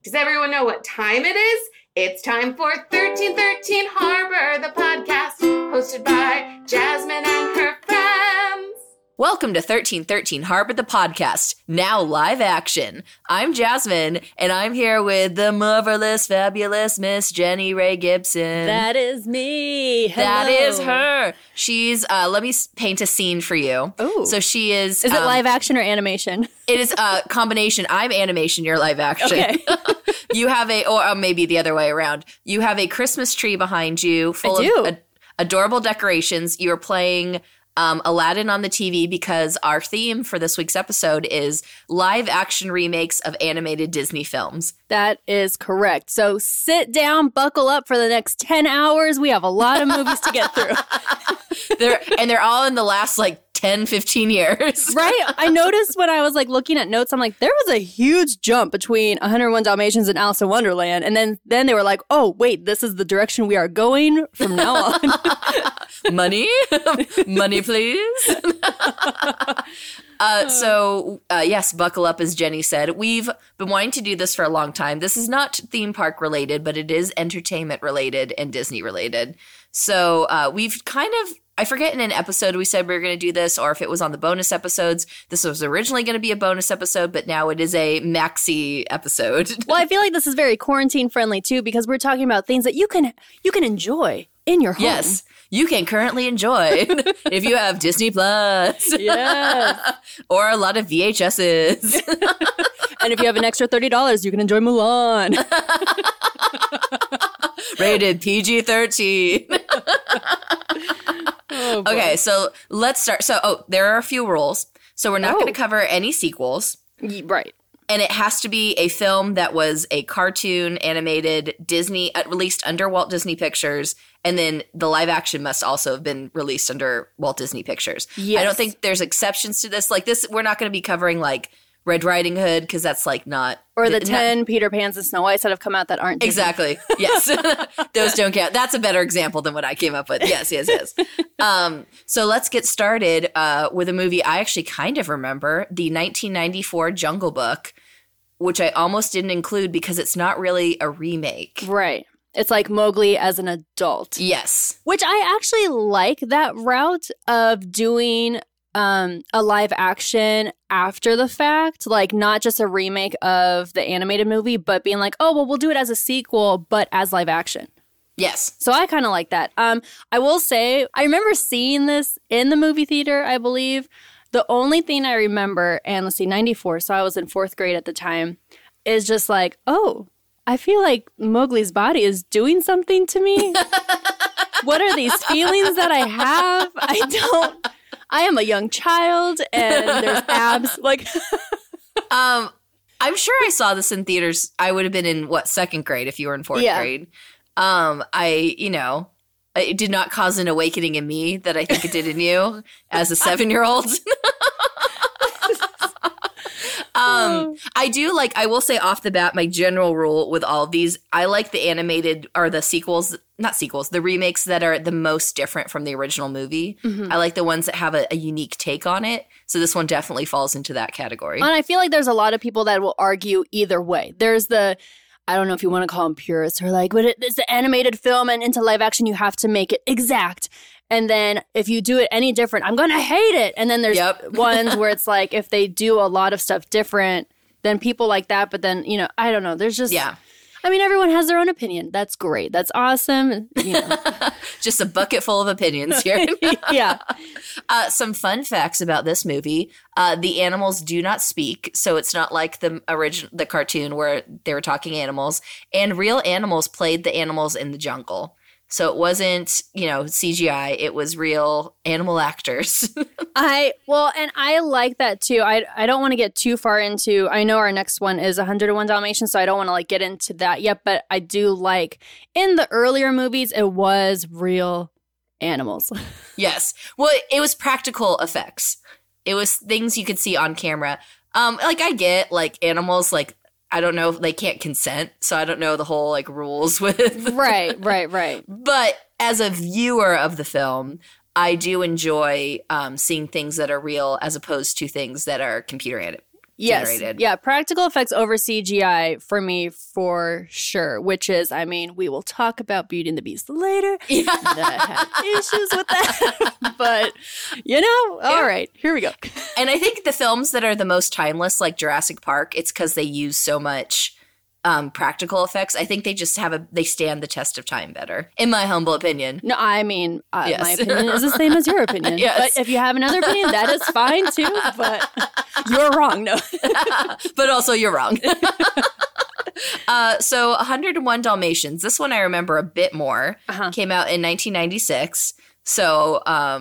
Does everyone know what time it is? It's time for 1313 Harbor, the podcast, hosted by Jasmine and her friends. Welcome to 1313 Harbor, the podcast, now live action. I'm Jasmine, and I'm here with the marvelous, fabulous Miss Jenny Ray Gibson. That is me. Hello. That is her. She's, let me paint a scene for you. Ooh. So she is... Is it live action or animation? It is a combination. I'm animation, you're live action. Okay. You have or maybe the other way around. You have a Christmas tree behind you full of adorable decorations. You're playing... Aladdin on the TV because our theme for this week's episode is live action remakes of animated Disney films. That is correct. So sit down, buckle up for the next 10 hours. We have a lot of movies to get through. They're all in the last 10, 15 years. Right? I noticed when I was looking at notes, I'm like, there was a huge jump between 101 Dalmatians and Alice in Wonderland. And then they were like, oh, wait, this is the direction we are going from now on. Money? Money, please. Yes, buckle up, as Jenny said. We've been wanting to do this for a long time. This is not theme park related, but it is entertainment related and Disney related. So we've kind of, I forget in an episode we said we were going to do this, or if it was on the bonus episodes. This was originally going to be a bonus episode, but now it is a maxi episode. Well, I feel like this is very quarantine friendly too, because we're talking about things that you can enjoy in your home. Yes, you can currently enjoy if you have Disney Plus. Yes. Or a lot of VHSs. And if you have an extra $30, you can enjoy Mulan. Rated PG-13. Oh, okay, so let's start. So, there are a few rules. So we're not going to cover any sequels. Right. And it has to be a film that was a cartoon, animated, Disney, released under Walt Disney Pictures. And then the live action must also have been released under Walt Disney Pictures. Yes. I don't think there's exceptions to this. We're not going to be covering Red Riding Hood, because that's not... Or the 10 Peter Pans and Snow Whites that have come out that aren't Disney. Exactly. Yes. Those don't count. That's a better example than what I came up with. Yes. So let's get started with a movie I actually kind of remember, the 1994 Jungle Book, which I almost didn't include because it's not really a remake. Right. It's like Mowgli as an adult. Yes. Which I actually like that route of doing... a live action after the fact, not just a remake of the animated movie, but being we'll do it as a sequel, but as live action. Yes. So I kind of like that. I will say, I remember seeing this in the movie theater, I believe. The only thing I remember, and let's see, 94, so I was in 4th grade at the time, is just I feel like Mowgli's body is doing something to me. What are these feelings that I have? I am a young child, and there's abs. I'm sure I saw this in theaters. I would have been in 2nd grade if you were in 4th grade. It did not cause an awakening in me that I think it did in you as a 7-year-old. I do I will say off the bat, my general rule with all of these, I like the animated or the sequels, not sequels, the remakes that are the most different from the original movie. Mm-hmm. I like the ones that have a unique take on it. So this one definitely falls into that category. And I feel like there's a lot of people that will argue either way. There's I don't know if you want to call them purists, or but it's an animated film and into live action, you have to make it exact. And then if you do it any different, I'm going to hate it. And then there's ones where it's if they do a lot of stuff different, then people like that. But then, I don't know. There's just, I mean, everyone has their own opinion. That's great. That's awesome. Just a bucket full of opinions here. Yeah. Some fun facts about this movie. The animals do not speak. So it's not like the cartoon where they were talking animals. And real animals played the animals in the jungle. So it wasn't, CGI. It was real animal actors. I like that too. I don't want to get too far into, I know our next one is 101 Dalmatians, so I don't want to get into that yet, but I do in the earlier movies, it was real animals. Yes. Well, it was practical effects. It was things you could see on camera. I get animals, I don't know if they can't consent, so I don't know the whole rules with Right. But as a viewer of the film, I do enjoy seeing things that are real as opposed to things that are computer Yes. generated. Yeah, practical effects over CGI for me for sure, which is, I mean, we will talk about Beauty and the Beast later. Yeah. That had issues with that. But, you know, all right, here we go. And I think the films that are the most timeless, like Jurassic Park, it's because they use so much practical effects. I think they just they stand the test of time better, in my humble opinion. No, I mean, Yes. my opinion is the same as your opinion. Yes. But if you have another opinion, that is fine too. But you're wrong. No. But also, you're wrong. So 101 Dalmatians. This one I remember a bit more. Came out in 1996. So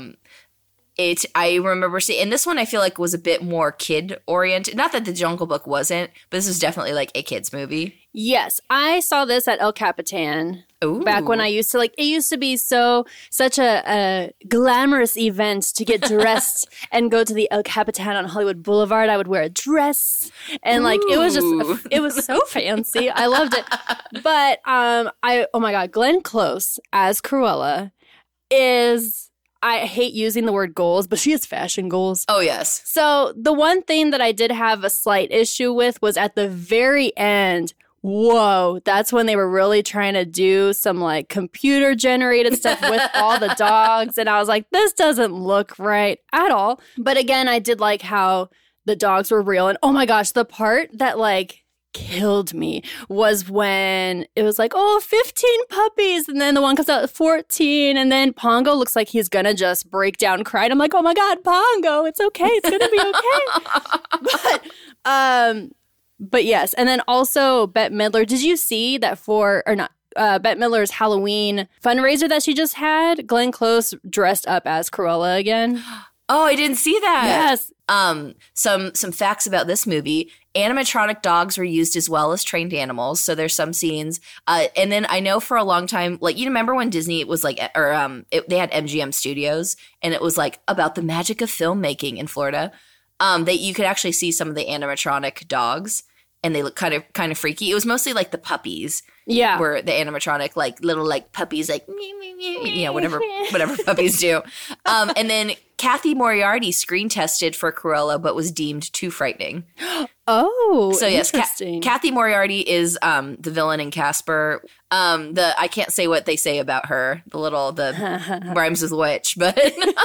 I remember seeing, and this one I feel like was a bit more kid oriented. Not that the Jungle Book wasn't, but this is definitely like a kid's movie. Yes, I saw this at El Capitan. Ooh. Back when I used to it used to be such a glamorous event to get dressed and go to the El Capitan on Hollywood Boulevard. I would wear a dress and it was so fancy. I loved it. But oh my God, Glenn Close as Cruella is, I hate using the word goals, but she has fashion goals. Oh, yes. So the one thing that I did have a slight issue with was at the very end. Whoa, that's when they were really trying to do some like computer generated stuff with all the dogs. And I was like, this doesn't look right at all. But again, I did like how the dogs were real. And oh my gosh, the part that like killed me was when it was like, oh, 15 puppies. And then the one comes out at 14. And then Pongo looks like he's going to just break down and cry. And I'm like, oh my God, Pongo, it's okay. It's going to be okay. But yes. And then also Bette Midler. Did you see that Bette Midler's Halloween fundraiser that she just had? Glenn Close dressed up as Cruella again. Oh, I didn't see that. Yes. Some facts about this movie. Animatronic dogs were used as well as trained animals. So there's some scenes. And then I know for a long time, like, you remember when Disney was like, they had MGM Studios, and it was like about the magic of filmmaking in Florida. That you could actually see some of the animatronic dogs, and they look kind of freaky. It was mostly like the puppies. Yeah. Were the animatronic, like little like puppies, like whatever puppies do. And then Kathy Moriarty screen tested for Cruella, but was deemed too frightening. Oh, so yes, interesting. Kathy Moriarty is the villain in Casper. I can't say what they say about her. The rhymes with witch, but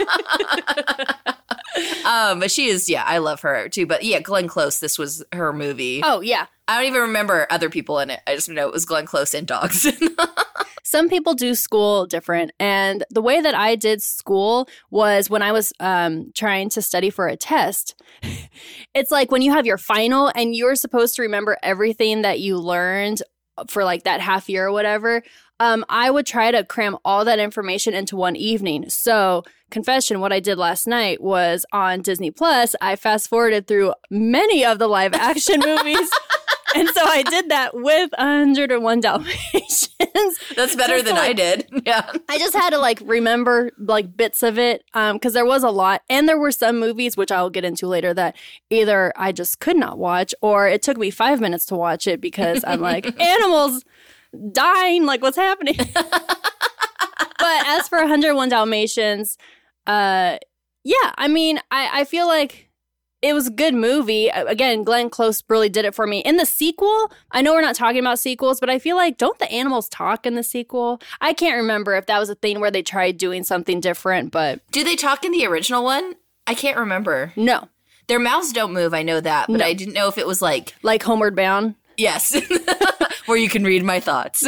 but she is, I love her too. But yeah, Glenn Close, this was her movie. Oh yeah. I don't even remember other people in it. I just know it was Glenn Close and dogs. Some people do school different. And the way that I did school was when I was trying to study for a test. It's like when you have your final and you're supposed to remember everything that you learned for like that half year or whatever. I would try to cram all that information into one evening. So, confession, what I did last night was on Disney Plus, I fast forwarded through many of the live action movies. And so I did that with 101 Dalmatians. That's better than I did. Yeah. I just had to like remember like bits of it because there was a lot. And there were some movies, which I'll get into later, that either I just could not watch or it took me 5 minutes to watch it because I'm like, animals dying, like what's happening? But as for 101 Dalmatians, I mean, I feel like it was a good movie. Again, Glenn Close really did it for me. In the sequel, I know we're not talking about sequels, but I feel like, don't the animals talk in the sequel? I can't remember if that was a thing where they tried doing something different, but... Do they talk in the original one? I can't remember. No. Their mouths don't move, I know that, but No. I didn't know if it was like... Like Homeward Bound? Yes. Where you can read my thoughts.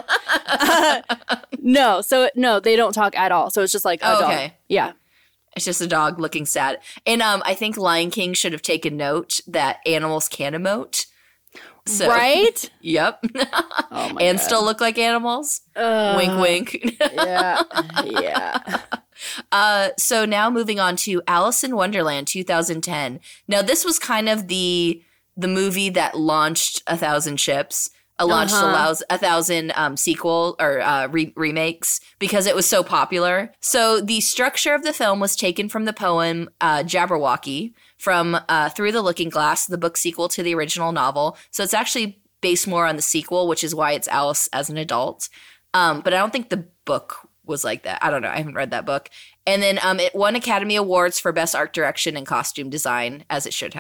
No, they don't talk at all. So it's just like a dog. Okay. Yeah. It's just a dog looking sad. And I think Lion King should have taken note that animals can emote. So, right? Yep. Oh my and God. still look like animals. Wink, wink. Yeah. Yeah. So now moving on to Alice in Wonderland 2010. Now this was kind of the movie that launched 1,000 ships. Launched allows 1,000 sequel or remakes because it was so popular. So the structure of the film was taken from the poem Jabberwocky from Through the Looking Glass, the book sequel to the original novel. So it's actually based more on the sequel, which is why it's Alice as an adult. But I don't think the book was like that. I don't know. I haven't read that book. And then it won Academy Awards for Best Art Direction and Costume Design, as it should have.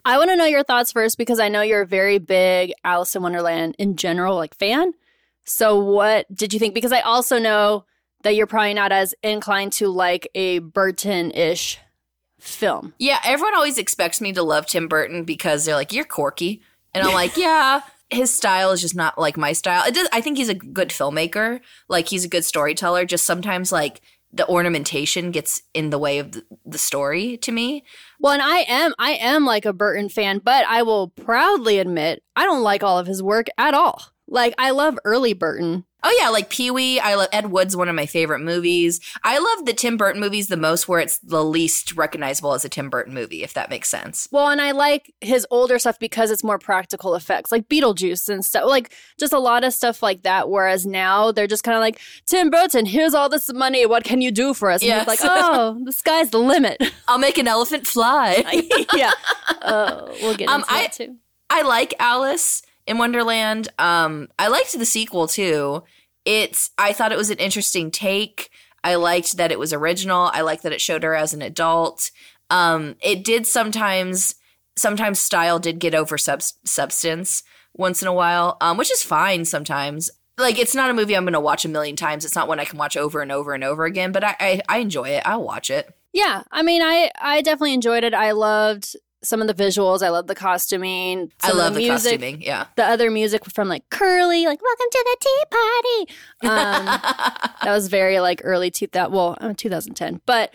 I want to know your thoughts first because I know you're a very big Alice in Wonderland in general, like fan. So what did you think? Because I also know that you're probably not as inclined to like a Burton-ish film. Yeah, everyone always expects me to love Tim Burton because they're like, you're quirky. And I'm like, yeah, his style is just not like my style. I think he's a good filmmaker. Like, he's a good storyteller. Just sometimes, like, the ornamentation gets in the way of the story to me. Well, and I am like a Burton fan, but I will proudly admit I don't like all of his work at all. Like, I love early Burton. Oh, yeah, like Pee-wee. I love Ed Wood's one of my favorite movies. I love the Tim Burton movies the most where it's the least recognizable as a Tim Burton movie, if that makes sense. Well, and I like his older stuff because it's more practical effects, like Beetlejuice and stuff, like just a lot of stuff like that. Whereas now they're just kind of like, Tim Burton, here's all this money. What can you do for us? And Yes. he's like, oh, the sky's the limit. I'll make an elephant fly. Yeah. We'll get into that too. I like Alice in Wonderland. I liked the sequel too. I thought it was an interesting take. I liked that it was original. I liked that it showed her as an adult. It did sometimes style did get over substance once in a while, which is fine sometimes. Like, it's not a movie I'm going to watch a million times. It's not one I can watch over and over and over again, but I enjoy it. I'll watch it. Yeah. I mean, I definitely enjoyed it. I loved some of the visuals. I love the costuming. I love the the music, costuming, yeah. The other music from like Curly, like welcome to the tea party. That was very like early 2010. But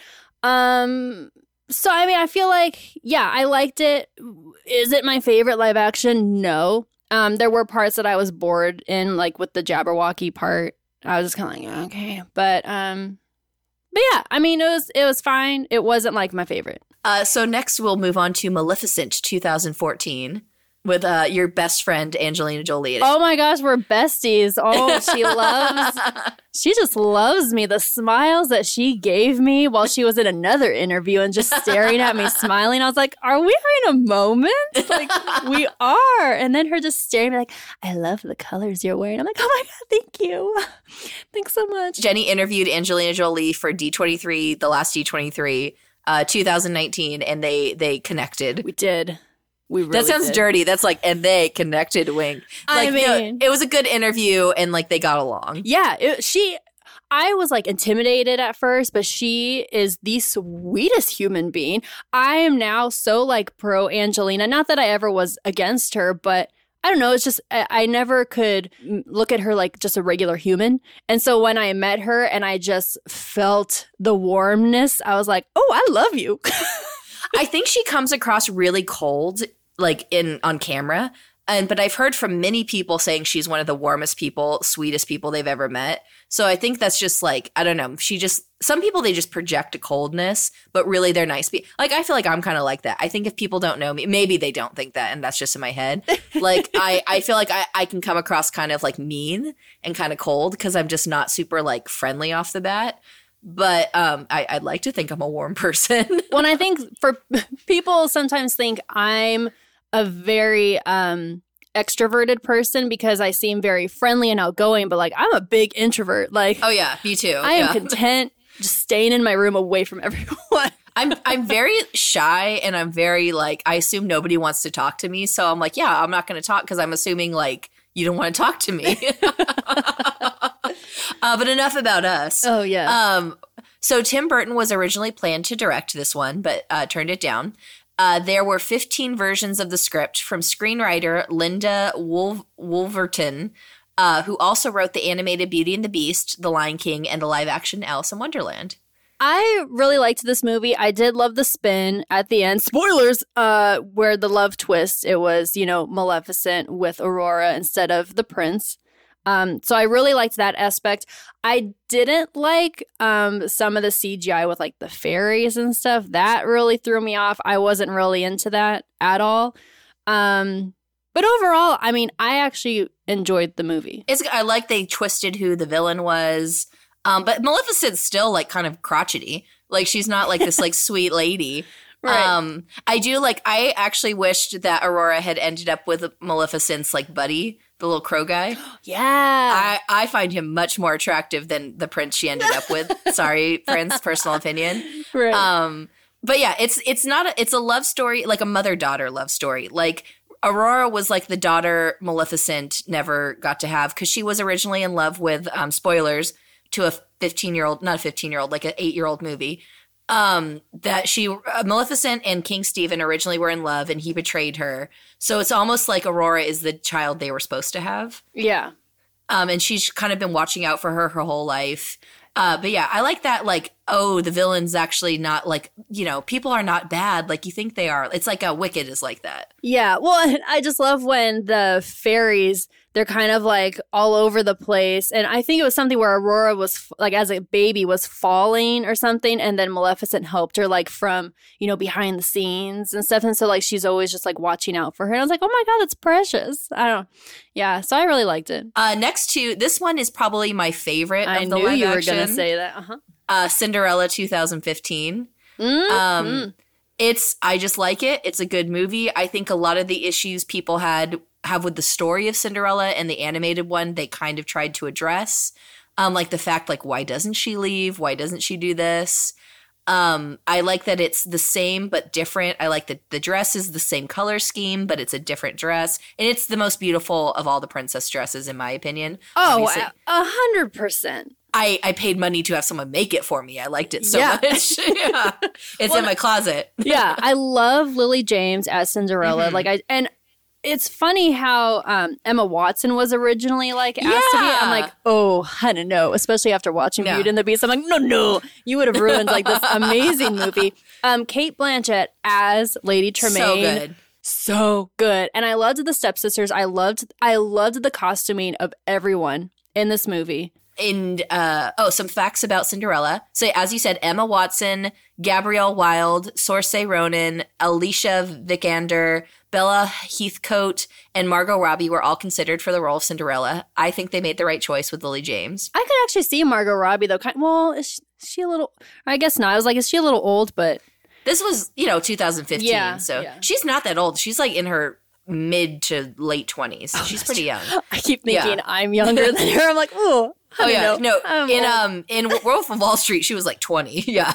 so I mean, I feel like, yeah, I liked it. Is it my favorite live action? No. There were parts that I was bored in, like with the Jabberwocky part. I was just kind of like, okay. But yeah, I mean, it was fine. It wasn't like my favorite. So next we'll move on to Maleficent 2014 with your best friend Angelina Jolie. Oh my gosh, we're besties. Oh, she just loves me. The smiles that she gave me while she was in another interview and just staring at me, smiling. I was like, are we having a moment? Like, we are. And then her just staring at me like, I love the colors you're wearing. I'm like, oh my God, thank you. Thanks so much. Jenny interviewed Angelina Jolie for D23, the last D23, 2019, and they connected. We did. We really that sounds did. dirty. That's like, and they connected, wink. Like, I mean, no, it was a good interview, and like they got along. Yeah, I was like intimidated at first, but she is the sweetest human being. I am now so like pro Angelina. Not that I ever was against her, but I don't know. It's just I never could look at her like just a regular human. And so when I met her and I just felt the warmness, I was like, oh, I love you. I think she comes across really cold, like on camera. But I've heard from many people saying she's one of the warmest people, sweetest people they've ever met. So I think that's just like, I don't know. Some people, they just project a coldness, but really they're nice. Like, I feel like I'm kind of like that. I think if people don't know me, maybe they don't think that, and that's just in my head. Like, I feel like I can come across kind of like mean and kind of cold because I'm just not super like friendly off the bat. But I'd like to think I'm a warm person. Well, and I think for people sometimes think I'm a very extroverted person because I seem very friendly and outgoing, but like I'm a big introvert. Like, oh yeah, me too. I am content just staying in my room away from everyone. I'm very shy, and I'm very like, I assume nobody wants to talk to me, so I'm like, yeah, I'm not going to talk because I'm assuming like you don't want to talk to me. But enough about us. Oh yeah. So Tim Burton was originally planned to direct this one, but turned it down. There were 15 versions of the script from screenwriter Linda Wolverton, who also wrote the animated Beauty and the Beast, The Lion King, and the live-action Alice in Wonderland. I really liked this movie. I did love the spin at the end. Spoilers! Where the love twist, it was, Maleficent with Aurora instead of the prince. So I really liked that aspect. I didn't like some of the CGI with like the fairies and stuff. That really threw me off. I wasn't really into that at all. But overall, I mean, I actually enjoyed the movie. I like they twisted who the villain was. But Maleficent's still like kind of crotchety. Like, she's not like this like sweet lady. Right. I actually wished that Aurora had ended up with Maleficent's like buddy, the little crow guy. Yeah. I find him much more attractive than the prince she ended up with. Sorry, Prince, personal opinion. Right. But yeah, it's a love story, like a mother-daughter love story. Like Aurora was like the daughter Maleficent never got to have because she was originally in love with, spoilers, to a 15-year-old, not a 15-year-old, like an 8-year-old movie. Maleficent and King Stephen originally were in love and he betrayed her. So it's almost like Aurora is the child they were supposed to have. Yeah. And she's kind of been watching out for her whole life. But yeah, I like that, like, oh, the villain's actually not like, people are not bad like you think they are. It's like Wicked is like that. Yeah. Well, I just love when the fairies, they're kind of like all over the place. And I think it was something where Aurora was like, as a baby, was falling or something. And then Maleficent helped her like from, behind the scenes and stuff. And so like she's always just like watching out for her. And I was like, oh my God, that's precious. I don't know. Yeah. So I really liked it. Next to this one is probably my favorite of the live action. I knew you were going to say that. Cinderella 2015. I just like it. It's a good movie. I think a lot of the issues people have with the story of Cinderella and the animated one, they kind of tried to address. Like the fact, like, why doesn't she leave? Why doesn't she do this? I like that it's the same but different. I like that the dress is the same color scheme, but it's a different dress. And it's the most beautiful of all the princess dresses, in my opinion. Oh, 100%. I paid money to have someone make it for me. I liked it so much. Yeah. It's in my closet. Yeah. I love Lily James as Cinderella. And it's funny how Emma Watson was originally like asked to be. I'm like, oh, I don't know. Especially after watching Beauty and the Beast. I'm like, no, you would have ruined like this amazing movie. Cate Blanchett as Lady Tremaine. So good. And I loved the stepsisters. I loved the costuming of everyone in this movie. And some facts about Cinderella. So as you said, Emma Watson, Gabrielle Wilde, Saoirse Ronan, Alicia Vikander, Bella Heathcote, and Margot Robbie were all considered for the role of Cinderella. I think they made the right choice with Lily James. I could actually see Margot Robbie though. Is she a little? I guess not. I was like, is she a little old? But this was 2015, so she's not that old. She's like in her mid to late 20s. She's pretty young. I keep thinking I'm younger than her. I'm like, oh. Oh yeah, no. In Wolf of Wall Street, she was like 20. Yeah,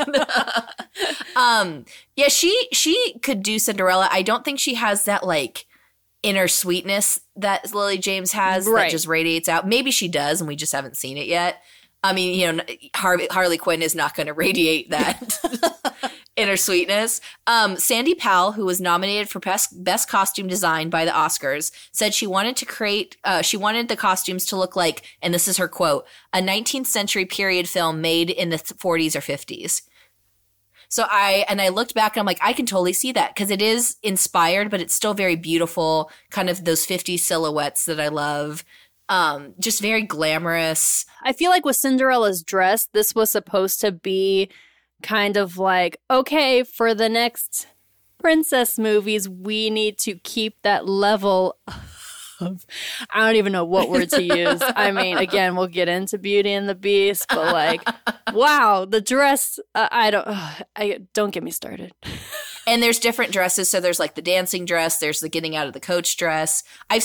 She could do Cinderella. I don't think she has that like inner sweetness that Lily James has that just radiates out. Maybe she does, and we just haven't seen it yet. I mean, Harley Quinn is not going to radiate that inner sweetness. Sandy Powell, who was nominated for best costume design by the Oscars, said she wanted the costumes to look like, and this is her quote, a 19th century period film made in the 40s or 50s. So I looked back and I'm like, I can totally see that because it is inspired, but it's still very beautiful. Kind of those 50s silhouettes that I love. Just very glamorous. I feel like with Cinderella's dress, this was supposed to be kind of like, okay, for the next princess movies, we need to keep that level of, I don't even know what word to use. I mean, again, we'll get into Beauty and the Beast, but like, wow, the dress, don't get me started. And there's different dresses. So there's like the dancing dress, there's the getting out of the coach two in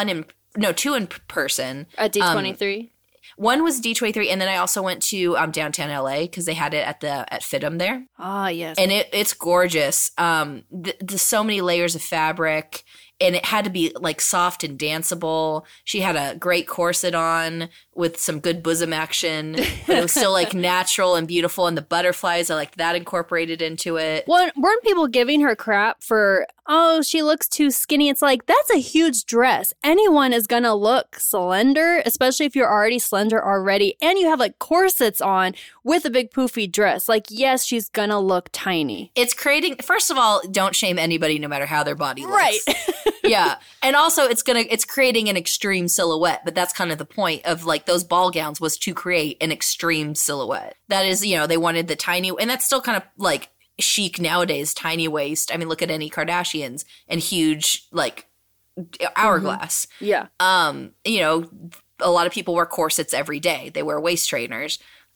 person. At D23? One was D23, and then I also went to downtown LA because they had it at FITM there. Ah, yes. And it's gorgeous. There's so many layers of fabric, and it had to be like soft and danceable. She had a great corset on with some good bosom action, but it was still like natural and beautiful. And the butterflies, I like that incorporated into it. Well, weren't people giving her crap for, oh, she looks too skinny? It's like, that's a huge dress. Anyone is going to look slender, especially if you're already slender already. And you have like corsets on with a big poofy dress. Like, yes, she's going to look tiny. It's creating, first of all, don't shame anybody no matter how their body looks. Right. Yeah. And also it's creating an extreme silhouette, but that's kind of the point of like those ball gowns was to create an extreme silhouette. That is, they wanted the tiny, and that's still kind of like chic nowadays, tiny waist. I mean, look at any Kardashians and huge like hourglass. Mm-hmm. Yeah. A lot of people wear corsets every day. They wear waist trainers.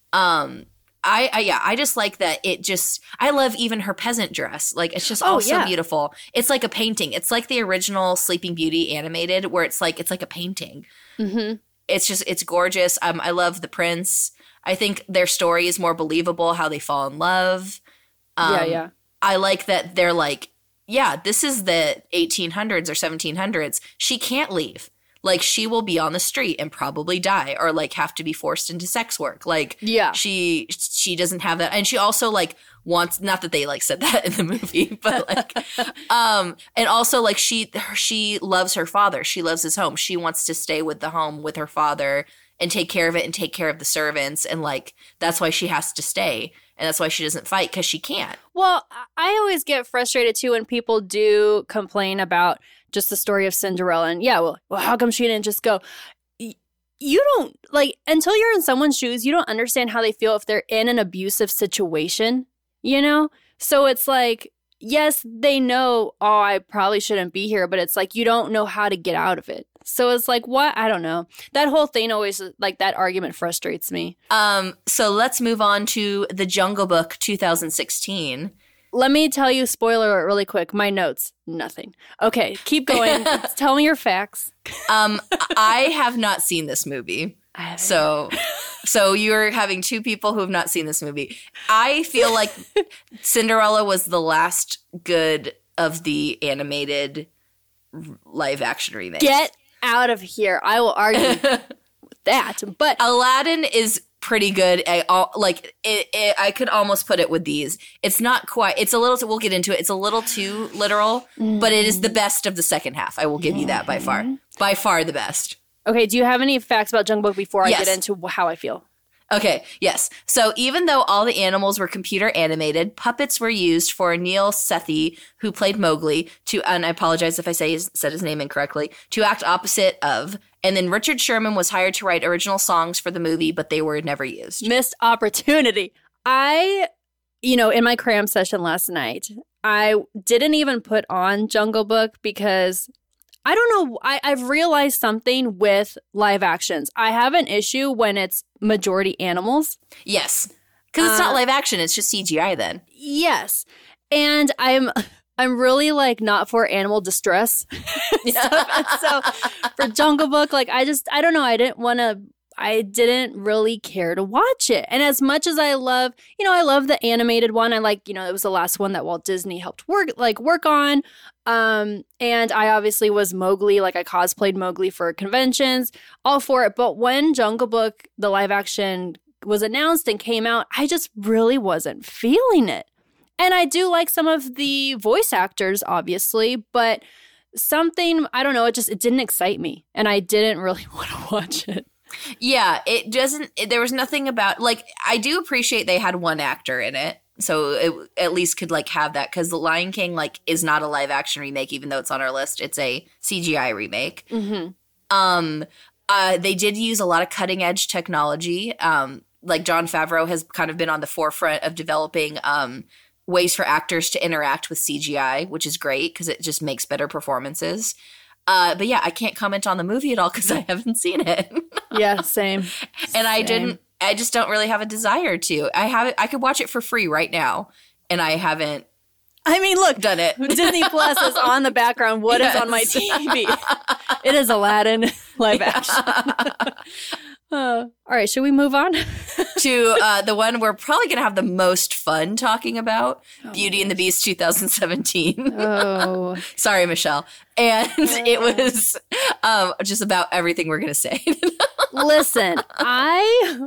I just like that I love even her peasant dress. Like, it's just so beautiful. It's like a painting. It's like the original Sleeping Beauty animated where it's like a painting. Mm-hmm. It's gorgeous. I love the prince. I think their story is more believable, how they fall in love. Yeah. I like that they're like, yeah, this is the 1800s or 1700s. She can't leave. Like, she will be on the street and probably die or, like, have to be forced into sex work. Like, Yeah. she doesn't have that. And she also, like, wants, not that they, like, said that in the movie, but, like, and also, like, she loves her father. She loves his home. She wants to stay with the home with her father and take care of it and take care of the servants. And, like, that's why she has to stay. And that's why she doesn't fight, because she can't. Well, I always get frustrated too when people do complain about just the story of Cinderella. And yeah, well, how come she didn't just go? You don't, like, until you're in someone's shoes, you don't understand how they feel if they're in an abusive situation, you know? So it's like, yes, they know, oh, I probably shouldn't be here, but it's like you don't know how to get out of it. So it's like, what? I don't know. That whole thing always, like, that argument frustrates me. So let's move on to The Jungle Book 2016. Let me tell you, spoiler alert, really quick. My notes, nothing. Okay, keep going. Tell me your facts. I have not seen this movie. So you're having two people who have not seen this movie. I feel like Cinderella was the last good of the animated live action remakes. Get out of here. I will argue with that. But Aladdin is pretty good. I could almost put it with these. It's not quite. It's a little. We'll get into it. It's a little too literal, but it is the best of the second half. I will give you that by far. By far the best. Okay. Do you have any facts about Jungle Book before I Yes. get into how I feel? Okay, yes. So even though all the animals were computer animated, puppets were used for Neil Sethi, who played Mowgli, and I apologize if I said his name incorrectly, to act opposite of. And then Richard Sherman was hired to write original songs for the movie, but they were never used. Missed opportunity. In my cram session last night, I didn't even put on Jungle Book because I don't know. I've realized something with live actions. I have an issue when it's majority animals. Yes. Because it's not live action. It's just CGI then. Yes. And I'm really, like, not for animal distress. So for Jungle Book, like, I don't know. I didn't really care to watch it. And as much as I love the animated one. I like, it was the last one that Walt Disney helped work on. And I obviously was Mowgli, like I cosplayed Mowgli for conventions, all for it. But when Jungle Book, the live action, was announced and came out, I just really wasn't feeling it. And I do like some of the voice actors, obviously, but something, I don't know, it didn't excite me. And I didn't really want to watch it. Yeah, there was nothing about, like, I do appreciate they had one actor in it. So it at least could, like, have that, because The Lion King, like, is not a live action remake, even though it's on our list. It's a CGI remake. Mm-hmm. They did use a lot of cutting edge technology. Like, Jon Favreau has kind of been on the forefront of developing ways for actors to interact with CGI, which is great because it just makes better performances. But yeah, I can't comment on the movie at all because I haven't seen it. Yeah, same. And I just don't really have a desire to. I could watch it for free right now, and I haven't. I mean, look, done it. Disney Plus is on the background. What is on my TV? It is Aladdin live action. All right, should we move on to the one we're probably going to have the most fun talking about, Beauty and the Beast 2017. Oh. Sorry, Michelle. And it was just about everything we're going to say. Listen, I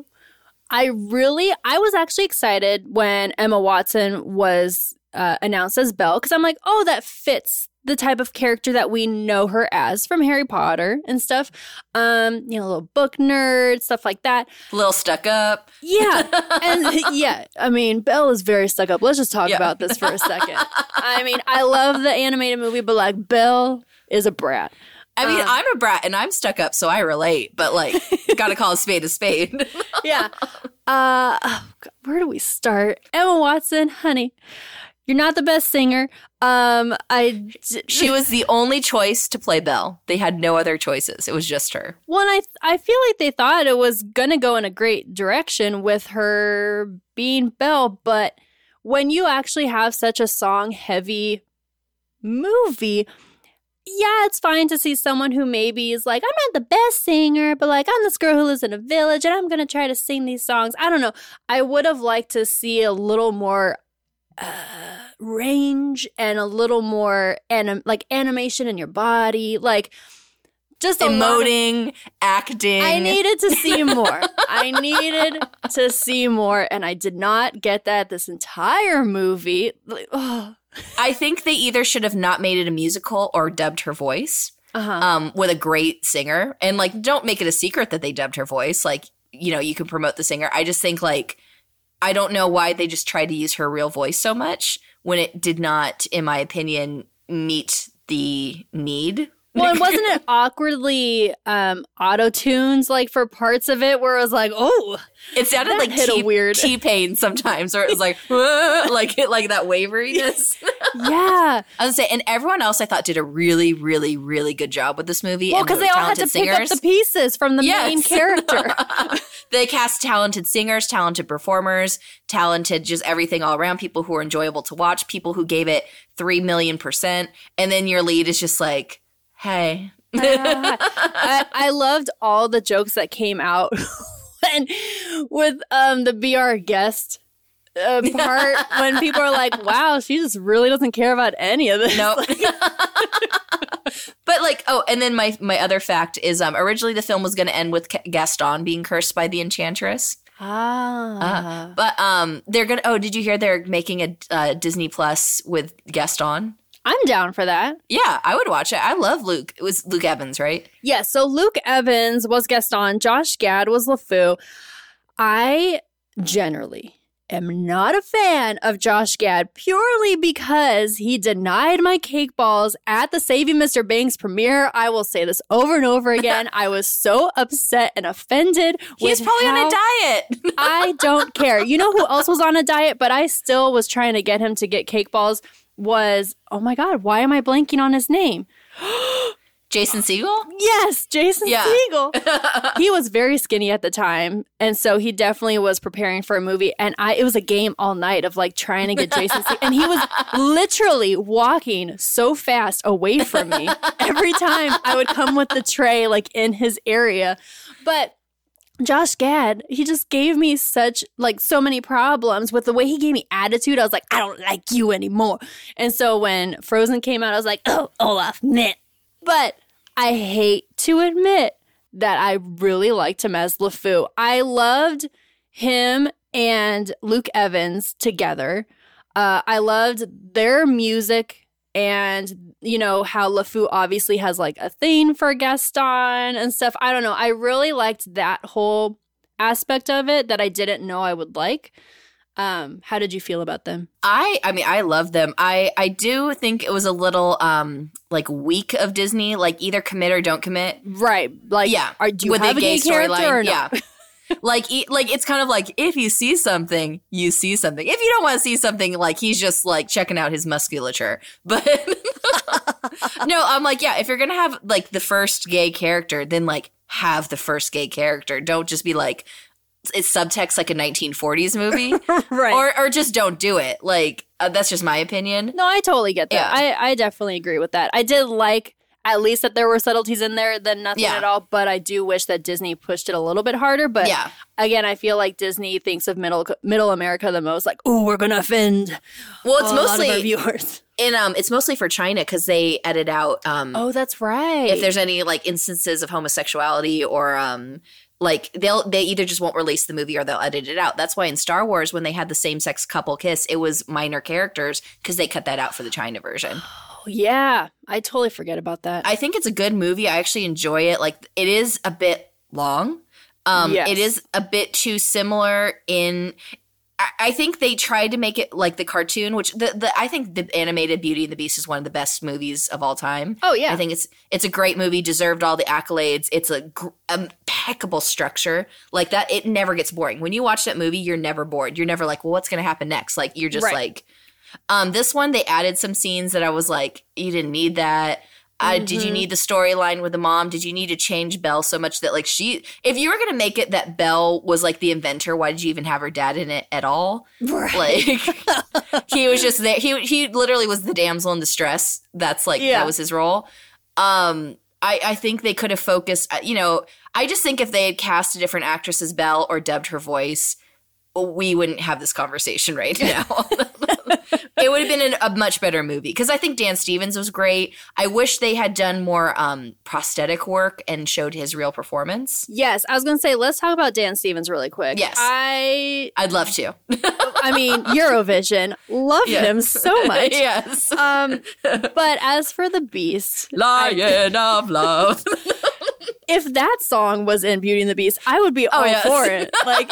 was actually excited when Emma Watson was announced as Belle, because I'm like, oh, that fits the type of character that we know her as from Harry Potter and stuff. Little book nerd, stuff like that. A little stuck up. Yeah. And yeah, I mean, Belle is very stuck up. Let's just talk about this for a second. I mean, I love the animated movie, but, like, Belle is a brat. I mean, I'm a brat and I'm stuck up, so I relate, but, like, gotta call a spade a spade. Yeah. Where do we start? Emma Watson, honey, you're not the best singer. She was the only choice to play Belle. They had no other choices. It was just her. Well, I feel like they thought it was going to go in a great direction with her being Belle, but when you actually have such a song-heavy movie, yeah, it's fine to see someone who maybe is like, I'm not the best singer, but, like, I'm this girl who lives in a village and I'm going to try to sing these songs. I don't know. I would have liked to see a little more range and a little more animation in your body, like just emoting, acting. I needed to see more. And I did not get that this entire movie. I think they either should have not made it a musical or dubbed her voice with a great singer. And like, don't make it a secret that they dubbed her voice. Like, you know, you can promote the singer. I just think like, I don't know why they just tried to use her real voice so much when it did not, in my opinion, meet the need. Well, and wasn't it awkwardly auto-tunes like for parts of it where it was like, oh, it sounded like weird T-Pain sometimes, or it was like, like that waveriness. Yeah. I was gonna say, and everyone else I thought did a really, really, really good job with this movie. Well, because they all had to pick up the pieces from the main character. They cast talented singers, talented performers, talented just everything all around, people who were enjoyable to watch, people who gave it 3,000,000%. And then your lead is just like, hey. I loved all the jokes that came out with the Be Our Guest part when people are like, wow, she just really doesn't care about any of this. No. But like, oh, and then my other fact is originally the film was going to end with Gaston being cursed by the Enchantress. But they're going to, did you hear they're making a Disney Plus with Gaston? I'm down for that. Yeah, I would watch it. I love Luke. It was Luke Evans, right? Yeah, so Luke Evans was Gaston. Josh Gad was LeFou. I generally am not a fan of Josh Gad purely because he denied my cake balls at the Saving Mr. Banks premiere. I will say this over and over again. I was so upset and offended. He's probably on a diet. I don't care. You know who else was on a diet, but I still was trying to get him to get cake balls? Was, oh my God, why am I blanking on his name? Jason Segel? Yes, Jason Segel. He was very skinny at the time, and so he definitely was preparing for a movie, and it was a game all night of like trying to get Jason Segel, and he was literally walking so fast away from me every time I would come with the tray like in his area. But Josh Gad, he just gave me so many problems with the way he gave me attitude. I was like, I don't like you anymore. And so when Frozen came out, I was like, oh, Olaf, meh. But I hate to admit that I really liked him as LeFou. I loved him and Luke Evans together. I loved their music. And, you know, how LeFou obviously has like a thing for Gaston and stuff. I don't know. I really liked that whole aspect of it that I didn't know I would like. How did you feel about them? I mean, I love them. I do think it was a little like weak of Disney, like either commit or don't commit. Right. Like, yeah. Do you have a gay character or not? Yeah. Like it's kind of like if you see something, you see something. If you don't want to see something, like he's just like checking out his musculature. But no, I'm like, yeah, if you're gonna have like the first gay character, then like have the first gay character. Don't just be like it's subtext like a 1940s movie, right? Or just don't do it. Like that's just my opinion. No, I totally get that. Yeah. I definitely agree with that. I did like at least that there were subtleties in there than nothing at all. But I do wish that Disney pushed it a little bit harder. But again, I feel like Disney thinks of middle America the most. Like, oh, we're going to offend it's mostly, a lot of our viewers. And it's mostly for China because they edit out. Oh, that's right. If there's any like instances of homosexuality or like they either just won't release the movie or they'll edit it out. That's why in Star Wars, when they had the same-sex couple kiss, it was minor characters because they cut that out for the China version. Yeah, I totally forget about that. I think it's a good movie. I actually enjoy it. Like, it is a bit long. Yes. It is a bit too similar in... I think they tried to make it like the cartoon, which I think the animated Beauty and the Beast is one of the best movies of all time. Oh, yeah. I think it's a great movie, deserved all the accolades. It's a impeccable structure. Like that, it never gets boring. When you watch that movie, you're never bored. You're never like, well, what's going to happen next? Like, you're just like... this one, they added some scenes that I was like, you didn't need that. Did you need the storyline with the mom? Did you need to change Belle so much that like if you were going to make it that Belle was like the inventor, why did you even have her dad in it at all? Right. Like he was just there. He literally was the damsel in distress. That's like, that was his role. I think they could have focused, I just think if they had cast a different actress as Belle or dubbed her voice, we wouldn't have this conversation right now. It would have been a much better movie because I think Dan Stevens was great. I wish they had done more prosthetic work and showed his real performance. Yes, I was going to say, let's talk about Dan Stevens really quick. Yes. I'd love to. I mean, Eurovision. Love him so much. Yes. But as for the Beast. Lion of Love. If that song was in Beauty and the Beast, I would be all for it. Like,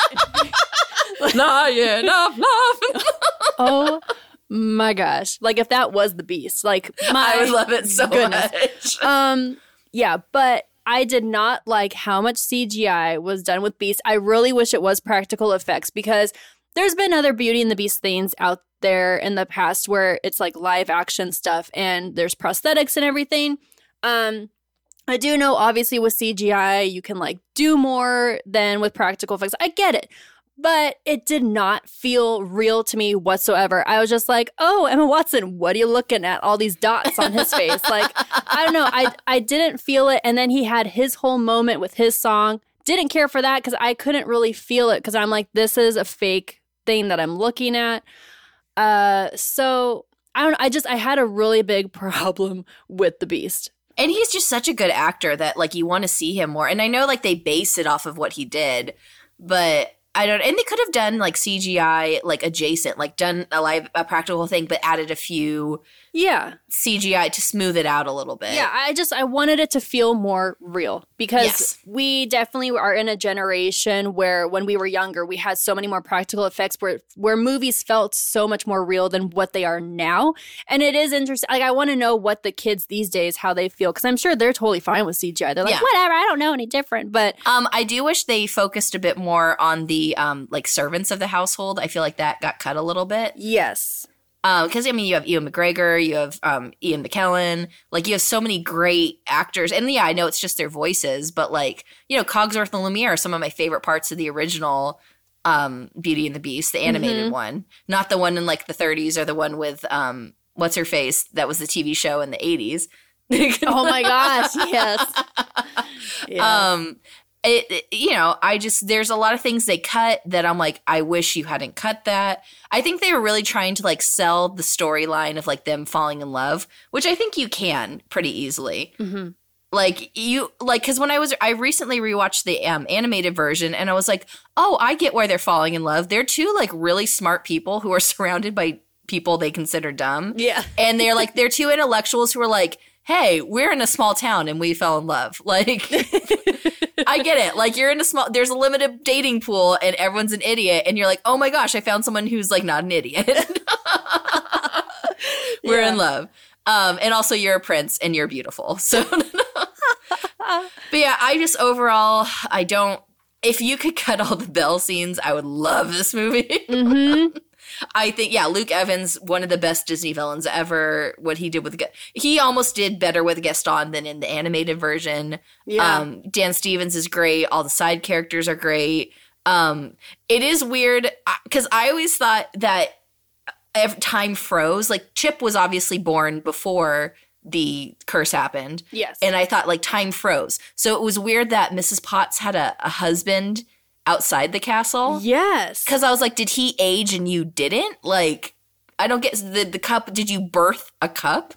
Lion of Love. Oh my gosh. Like if that was the Beast. Like I would love it so much. Yeah, but I did not like how much CGI was done with Beast. I really wish it was practical effects because there's been other Beauty and the Beast things out there in the past where it's like live action stuff and there's prosthetics and everything. I do know obviously with CGI you can like do more than with practical effects. I get it. But it did not feel real to me whatsoever. I was just like, oh, Emma Watson, what are you looking at? All these dots on his face. Like, I don't know. I didn't feel it. And then he had his whole moment with his song. Didn't care for that because I couldn't really feel it because I'm like, this is a fake thing that I'm looking at. So, I don't know. I had a really big problem with the Beast. And he's just such a good actor that, like, you want to see him more. And I know, like, they base it off of what he did, but and they could have done like CGI, like adjacent, like done a practical thing, but added a few CGI to smooth it out a little bit. Yeah, I wanted it to feel more real because we definitely are in a generation where when we were younger, we had so many more practical effects where movies felt so much more real than what they are now. And it is interesting. Like I want to know what the kids these days, how they feel, because I'm sure they're totally fine with CGI. They're like, whatever, I don't know any different. But I do wish they focused a bit more on the like servants of the household. I feel like that got cut a little bit. Yes. Because, I mean, you have Ewan McGregor, you have Ian McKellen. Like, you have so many great actors. And, yeah, I know it's just their voices. But, like, you know, Cogsworth and Lumiere are some of my favorite parts of the original Beauty and the Beast, the animated one. Not the one in, like, the 30s or the one with What's-Her-Face that was the TV show in the 80s. Oh, my gosh, yes. Yeah. You know, there's a lot of things they cut that I'm like, I wish you hadn't cut that. I think they were really trying to like sell the storyline of like them falling in love, which I think you can pretty easily. Mm-hmm. Because when I recently rewatched the animated version and I was like, oh, I get why they're falling in love. They're two like really smart people who are surrounded by people they consider dumb. Yeah. And they're two intellectuals who are like, hey, we're in a small town and we fell in love. Like, I get it. Like, there's a limited dating pool and everyone's an idiot. And you're like, oh my gosh, I found someone who's like not an idiot. We're in love. And also you're a prince and you're beautiful. So, but yeah, I just overall, if you could cut all the Belle scenes, I would love this movie. Mm-hmm. I think, Luke Evans, one of the best Disney villains ever. What he did he almost did better with Gaston than in the animated version. Yeah. Dan Stevens is great. All the side characters are great. It is weird because I always thought that time froze. Like Chip was obviously born before the curse happened. Yes. And I thought like time froze. So it was weird that Mrs. Potts had a husband outside the castle. Yes. Because I was like, did he age and you didn't? Like, I don't get the cup. Did you birth a cup?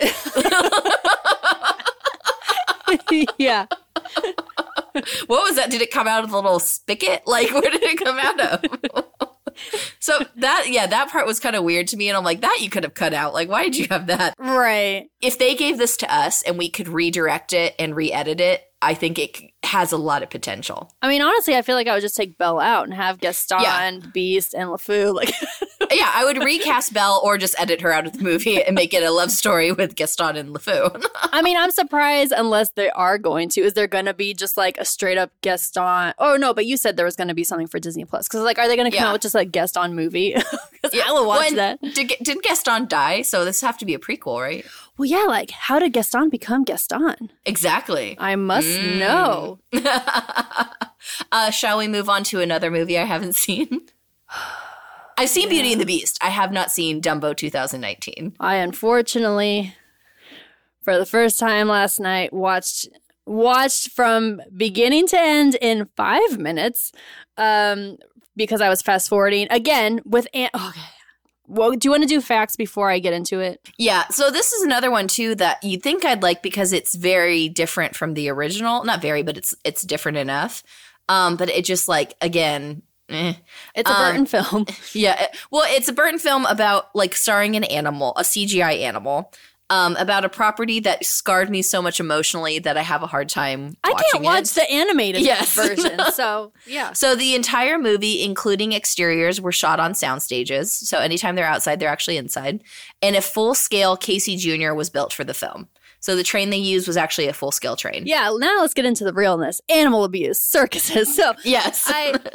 Yeah. What was that? Did it come out of the little spigot? Like, where did it come out of? So that part was kind of weird to me. And I'm like, that you could have cut out. Like, why did you have that? Right. If they gave this to us and we could redirect it and re-edit it, I think it has a lot of potential. I mean, honestly, I feel like I would just take Belle out and have Gaston, Beast, and LeFou. Like, yeah, I would recast Belle or just edit her out of the movie and make it a love story with Gaston and LeFou. I mean, I'm surprised unless they are going to. Is there going to be just like a straight up Gaston? Oh, no, but you said there was going to be something for Disney Plus. Because, like, are they going to come out with just like Gaston movie? Because I will watch that. Didn't Gaston die? So this have to be a prequel, right? Well, yeah, like, how did Gaston become Gaston? Exactly. I must know. Shall we move on to another movie I haven't seen? I've seen Beauty and the Beast. I have not seen Dumbo 2019. I unfortunately, for the first time last night, watched from beginning to end in 5 minutes because I was fast forwarding again with Well, do you want to do facts before I get into it? Yeah, so this is another one too that you think I'd like because it's very different from the original. Not very, but it's different enough. But it just like, again, It's a Burton film. Yeah, well, it's a Burton film about like starring an animal, a CGI animal, about a property that scarred me so much emotionally that I have a hard time watching I can't watch the animated version. So, yeah. So the entire movie, including exteriors, were shot on sound stages. So anytime they're outside, they're actually inside. And a full-scale Casey Jr. was built for the film. So the train they used was actually a full-scale train. Yeah, now let's get into the realness. Animal abuse, circuses. So yes.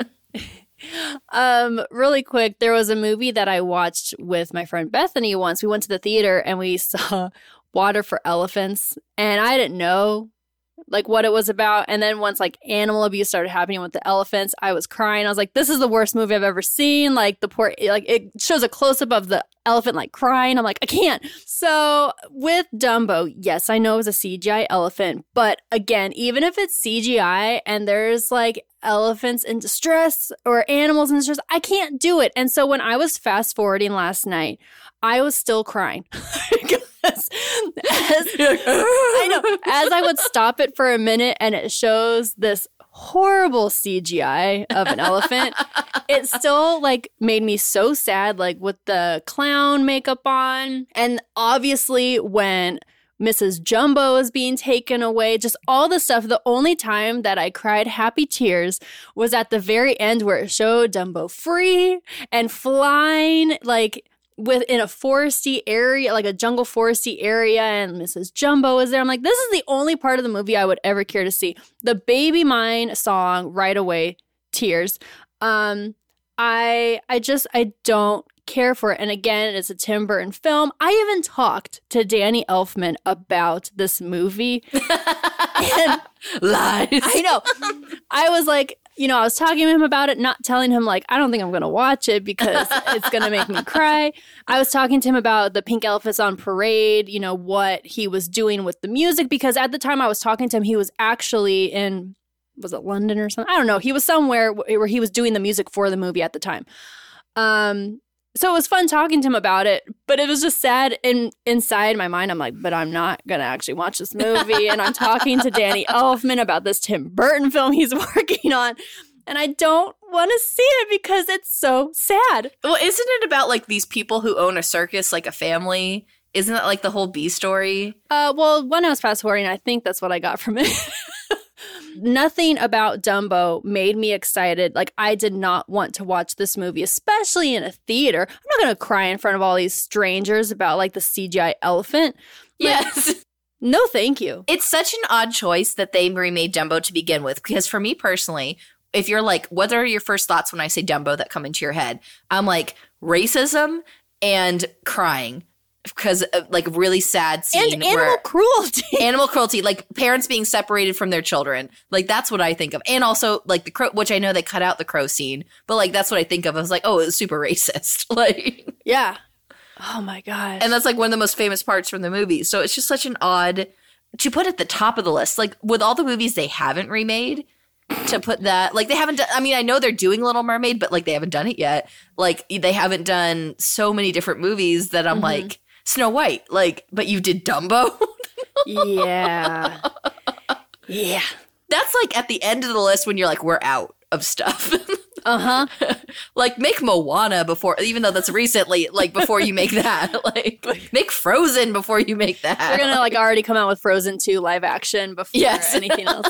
Really quick, there was a movie that I watched with my friend Bethany once. We went to the theater and we saw Water for Elephants, and I didn't know like what it was about. And then once like animal abuse started happening with the elephants, I was crying. I was like, this is the worst movie I've ever seen. Like the poor, like it shows a close up of the elephant like crying. I'm like, I can't. So with Dumbo, yes, I know it was a CGI elephant, but again, even if it's CGI and there's like elephants in distress or animals in distress, I can't do it. And so when I was fast forwarding last night, I was still crying. I know, as I would stop it for a minute and it shows this horrible CGI of an elephant, it still like made me so sad, like with the clown makeup on. And obviously when Mrs. Jumbo is being taken away, just all the stuff. The only time that I cried happy tears was at the very end where it showed Dumbo free and flying like within a foresty area, like a jungle foresty area, and Mrs. Jumbo is there. I'm like, this is the only part of the movie I would ever care to see. The Baby Mine song, right away, tears. I don't care for it. And again, it's a Tim Burton film. I even talked to Danny Elfman about this movie. And lies. I know. I was like, I was talking to him about it, not telling him like, I don't think I'm going to watch it because it's going to make me cry. I was talking to him about the Pink Elephants on Parade, what he was doing with the music, because at the time I was talking to him, he was actually in, was it London or something? I don't know. He was somewhere where he was doing the music for the movie at the time. So it was fun talking to him about it, but it was just sad. Inside my mind, I'm like, but I'm not going to actually watch this movie. And I'm talking to Danny Elfman about this Tim Burton film he's working on. And I don't want to see it because it's so sad. Well, isn't it about like these people who own a circus, like a family? Isn't that like the whole B story? Well, when I was fast forwarding, I think that's what I got from it. Nothing about Dumbo made me excited. Like, I did not want to watch this movie, especially in a theater. I'm not going to cry in front of all these strangers about, like, the CGI elephant. Yes. No, thank you. It's such an odd choice that they remade Dumbo to begin with, because for me personally, if you're like, what are your first thoughts when I say Dumbo that come into your head? I'm like, racism and crying. Because like really sad scene. And animal cruelty. Animal cruelty, like parents being separated from their children. Like that's what I think of. And also like the crow, which I know they cut out the crow scene. But like that's what I think of. I was like, oh, it was super racist. Like, yeah. Oh my gosh. And that's like one of the most famous parts from the movie. So it's just such an odd, to put at the top of the list. Like with all the movies they haven't remade, to put that, like they haven't done, I mean, I know they're doing Little Mermaid, but like they haven't done it yet. Like they haven't done so many different movies that I'm like, Snow White, like, but you did Dumbo? Yeah. Yeah. That's like at the end of the list when you're like, we're out of stuff. Uh-huh. Like, make Moana before, even though that's recently, like, before you make that. Like, make Frozen before you make that. They're going to, like, already come out with Frozen 2 live action before anything else.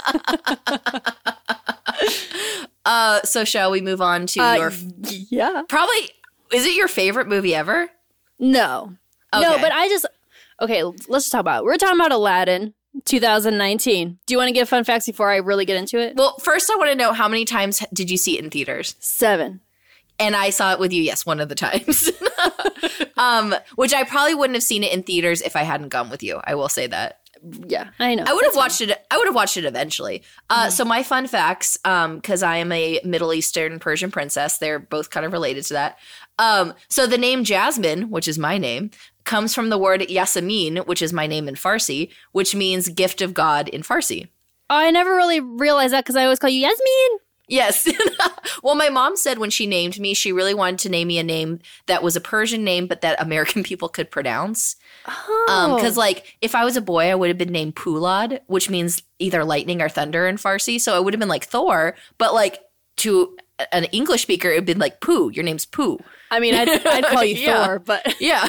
So shall we move on to your... Yeah. Probably, is it your favorite movie ever? No. Okay. No, but okay, let's just talk about it. We're talking about Aladdin, 2019. Do you want to give fun facts before I really get into it? Well, first I want to know, how many times did you see it in theaters? 7. And I saw it with you, yes, one of the times. Which I probably wouldn't have seen it in theaters if I hadn't gone with you. I will say that. Yeah, I know. I would have watched it. I would have watched it eventually. So my fun facts, because I am a Middle Eastern Persian princess, they're both kind of related to that. So the name Jasmine, which is my name, comes from the word Yasamin, which is my name in Farsi, which means gift of God in Farsi. Oh, I never really realized that because I always call you Yasmin. Yes. Well, my mom said when she named me, she really wanted to name me a name that was a Persian name, but that American people could pronounce. Oh. Because, like, if I was a boy, I would have been named Pulad, which means either lightning or thunder in Farsi. So I would have been like Thor. But, like, to an English speaker, it would have been like Pooh. Your name's Pooh. I mean, I'd call you Yeah. Thor, but Yeah.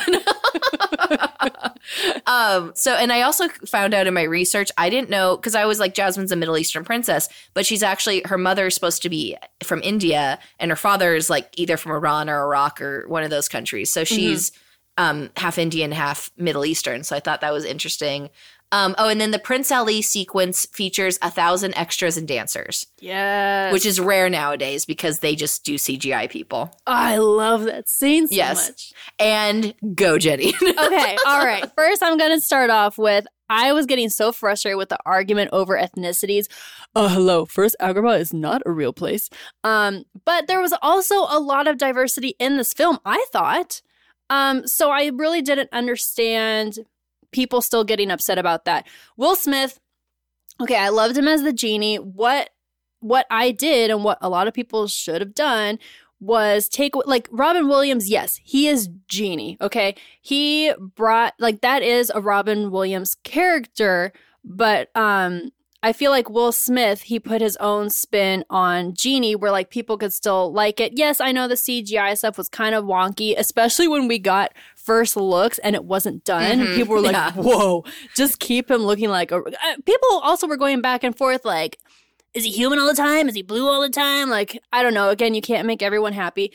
So, and I also found out in my research, I didn't know, because I was like, Jasmine's a Middle Eastern princess, but she's actually, her mother is supposed to be from India, and her father is like either from Iran or Iraq or one of those countries. So she's half Indian, half Middle Eastern. So I thought that was interesting. And then the Prince Ali sequence features 1,000 extras and dancers, yes. which is rare nowadays because they just do CGI people. Oh, I love that scene so Yes. much. And go, Jenny. Okay, all right. First, I'm going to start off with I was getting so frustrated with the argument over ethnicities. Hello. First, Agrabah is not a real place. But there was also a lot of diversity in this film, I thought. So I really didn't understand people still getting upset about that. Will Smith, okay, I loved him as the genie. What I did and what a lot of people should have done was take, like, Robin Williams, yes, he is genie, okay? He brought, like, that is a Robin Williams character, but I feel like Will Smith, he put his own spin on Genie where, like, people could still like it. Yes, I know the CGI stuff was kind of wonky, especially when we got first looks and it wasn't done. People were like, whoa, just keep him looking like a... People also were going back and forth like, is he human all the time? Is he blue all the time? Like, I don't know. Again, you can't make everyone happy.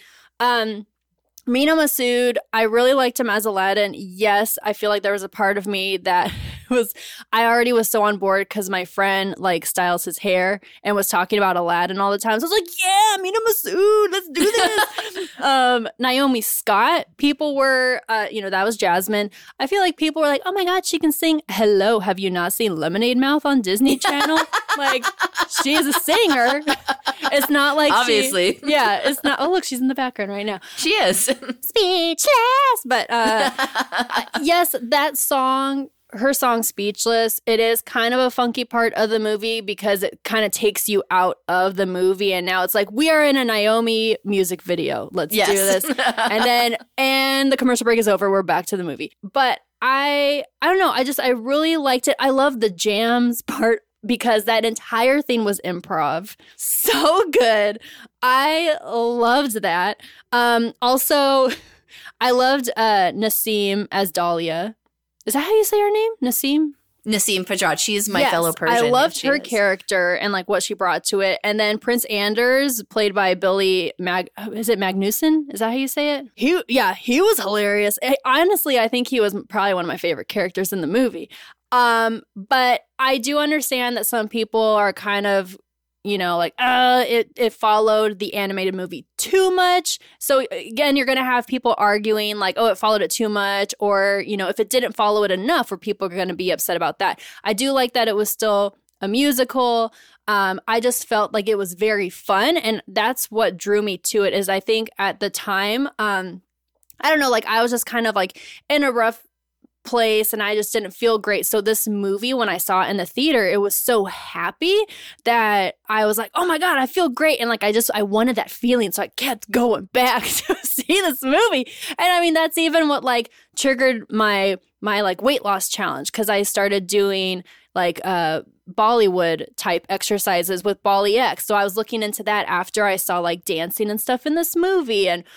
Mina Masood, I really liked him as Aladdin. Yes, I feel like there was a part of me that I already was so on board because my friend, like, styles his hair and was talking about Aladdin all the time. So I was like, yeah, Mina Masood, let's do this. Naomi Scott, people were, that was Jasmine. I feel like people were like, oh my God, she can sing. Hello, have you not seen Lemonade Mouth on Disney Channel? Like, she is a singer. It's not like Obviously. it's not. Oh, look, she's in the background right now. She is. Speechless. But yes, that song, her song Speechless, it is kind of a funky part of the movie because it kind of takes you out of the movie. And now it's like, we are in a Naomi music video. Let's do this. And the commercial break is over. We're back to the movie. But I don't know. I really liked it. I love the jams part because that entire thing was improv. So good. I loved that. Also, I loved Nasim as Dahlia. Is that how you say her name? Nasim Fajad. She's my fellow Persian. I loved her character and, like, what she brought to it. And then Prince Anders, played by Billy Magnuson? Is that how you say it? He was hilarious. Honestly, I think he was probably one of my favorite characters in the movie. But I do understand that some people are kind of, like, it followed the animated movie too much. So again, you're going to have people arguing like, oh, it followed it too much. Or, if it didn't follow it enough, where people are going to be upset about that. I do like that it was still a musical. I just felt like it was very fun. And that's what drew me to it is I think at the time, I don't know, like I was just kind of like in a rough place and I just didn't feel great. So this movie, when I saw it in the theater, it was so happy that I was like, oh my God, I feel great. And like, I wanted that feeling. So I kept going back to see this movie. And I mean, that's even what like triggered my like weight loss challenge. Cause I started doing like, Bollywood type exercises with Bolly X. So I was looking into that after I saw like dancing and stuff in this movie. And,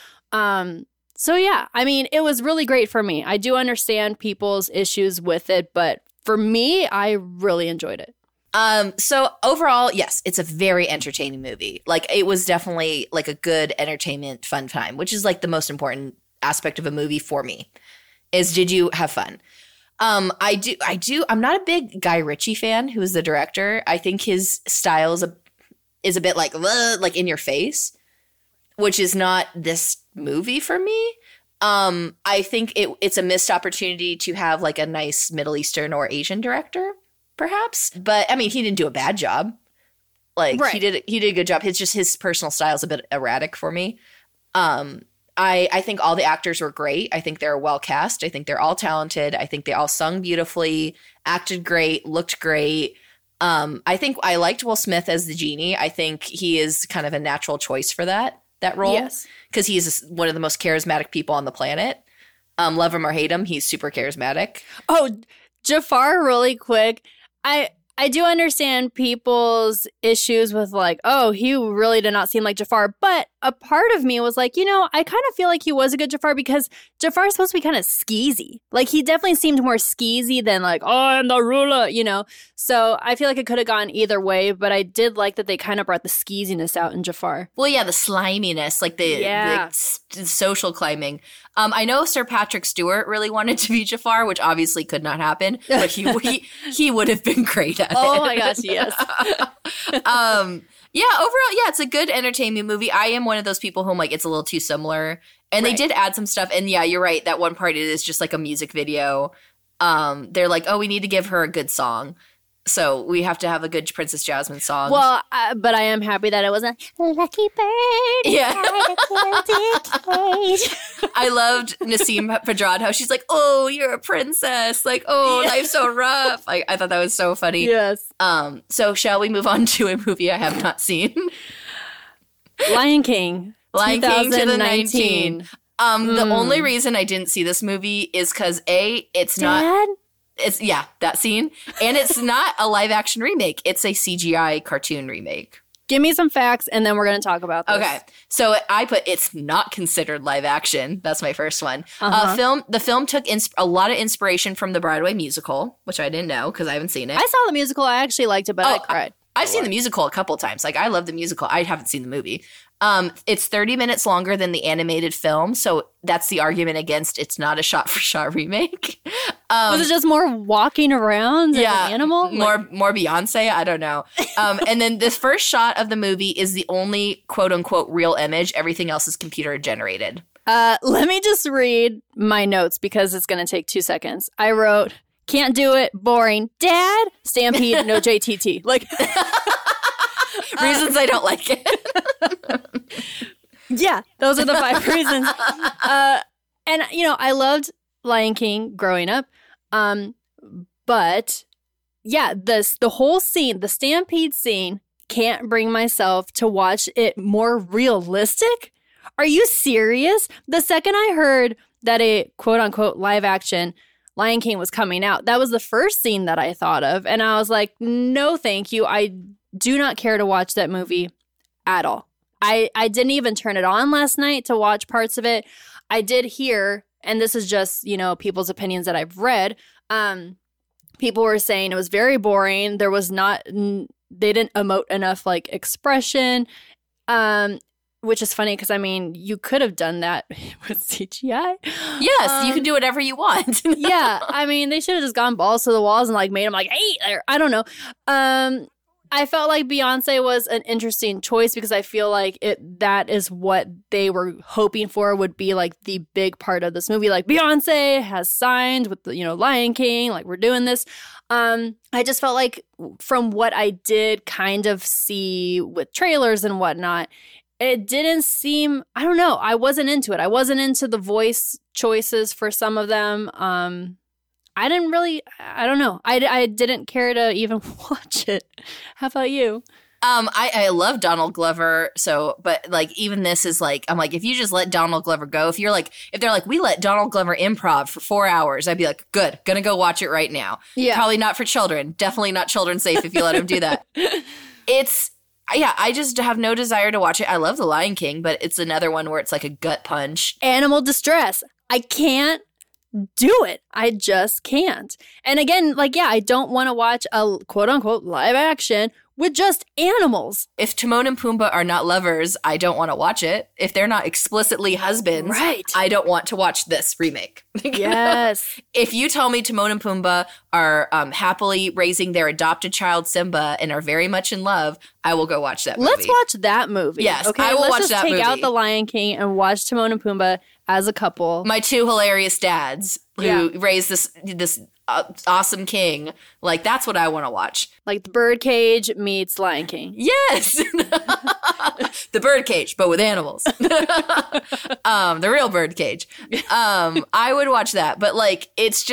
so yeah, I mean, it was really great for me. I do understand people's issues with it, but for me, I really enjoyed it. So overall, yes, it's a very entertaining movie. Like it was definitely like a good entertainment, fun time, which is like the most important aspect of a movie for me. Is did you have fun? I do. I'm not a big Guy Ritchie fan, who is the director. I think his style is a bit like in your face, which is not this movie for me. I think it's a missed opportunity to have like a nice Middle Eastern or Asian director, perhaps. But I mean, he didn't do a bad job. Like right. He did a good job. It's just his personal style is a bit erratic for me. I think all the actors were great. I think they're well cast. I think they're all talented. I think they all sung beautifully, acted great, looked great. I think I liked Will Smith as the genie. I think he is kind of a natural choice for that role. Yes. Because he's one of the most charismatic people on the planet. Love him or hate him, he's super charismatic. Oh, Jafar, really quick. I do understand people's issues with like, oh, he really did not seem like Jafar. But a part of me was like, I kind of feel like he was a good Jafar because Jafar is supposed to be kind of skeezy. Like, he definitely seemed more skeezy than like, oh, I'm the ruler, So I feel like it could have gone either way, but I did like that they kind of brought the skeeziness out in Jafar. Well, yeah, the sliminess, like the social climbing. I know Sir Patrick Stewart really wanted to be Jafar, which obviously could not happen, but he would have been great at it. Oh my gosh, yes. Yeah, overall, yeah, it's a good entertainment movie. I am one of those people who I'm like, it's a little too similar. And they did add some stuff. And yeah, you're right. That one part, it is just like a music video. They're like, oh, we need to give her a good song. So we have to have a good Princess Jasmine song. Well, but I am happy that it wasn't Lucky Bird. Yeah. I loved Nasim Pedrad, how she's like, oh, you're a princess. Like, oh, life's so rough. I thought that was so funny. Yes. So shall we move on to a movie I have not seen? Lion King. Lion King 2019. The only reason I didn't see this movie is because it's Dad? not. It's that scene, and it's not a live action remake. It's a CGI cartoon remake. Give me some facts, and then we're going to talk about this. Okay, so I put it's not considered live action. That's my first one. The film took a lot of inspiration from the Broadway musical, which I didn't know because I haven't seen it. I saw the musical. I actually liked it, but I cried. I've seen the musical a couple times. Like, I love the musical. I haven't seen the movie. It's 30 minutes longer than the animated film, so that's the argument against it's not a shot-for-shot remake. Was it just more walking around as an animal? More Beyonce? I don't know. And then the first shot of the movie is the only quote-unquote real image. Everything else is computer-generated. Let me just read my notes because it's going to take 2 seconds. I wrote, can't do it, boring. Dad, Stampede, no JTT. Like... Reasons I don't like it. Yeah, those are the 5 reasons. And, I loved Lion King growing up. But, yeah, the whole scene, the Stampede scene, can't bring myself to watch it more realistic. Are you serious? The second I heard that a quote-unquote live action Lion King was coming out, that was the first scene that I thought of. And I was like, no, thank you. I do not care to watch that movie at all. I didn't even turn it on last night to watch parts of it. I did hear, and this is just, people's opinions that I've read, people were saying it was very boring. There was not, they didn't emote enough like expression, which is funny because, you could have done that with CGI. Yes, you can do whatever you want. Yeah, they should have just gone balls to the walls and like made them like, hey, I don't know. I felt like Beyonce was an interesting choice because I feel like that is what they were hoping for would be like the big part of this movie. Like, Beyonce has signed with the, Lion King, like, we're doing this. I just felt like from what I did kind of see with trailers and whatnot, it didn't seem, I don't know, I wasn't into it. I wasn't into the voice choices for some of them. I didn't really, I don't know. I didn't care to even watch it. How about you? I love Donald Glover. But like, even this is like, I'm like, if you just let Donald Glover go, if they're like, we let Donald Glover improv for 4 hours, I'd be like, good, gonna go watch it right now. Yeah. Probably not for children. Definitely not children safe if you let him do that. I just have no desire to watch it. I love The Lion King, but it's another one where it's like a gut punch. Animal distress. I can't do it. I just can't. And again, I don't want to watch a quote unquote live action with just animals. If Timon and Pumbaa are not lovers, I don't want to watch it. If they're not explicitly husbands, right, I don't want to watch this remake. Yes. If you tell me Timon and Pumbaa are happily raising their adopted child Simba and are very much in love, I will go watch that movie. Let's watch that movie. Yes, okay, I will watch that movie. Let's just take out The Lion King and watch Timon and Pumbaa as a couple. My 2 hilarious dads who raised this awesome king. Like, that's what I want to watch. Like the Birdcage meets Lion King. Yes. The Birdcage, but with animals. The real Birdcage. I would watch that. But like, it's just,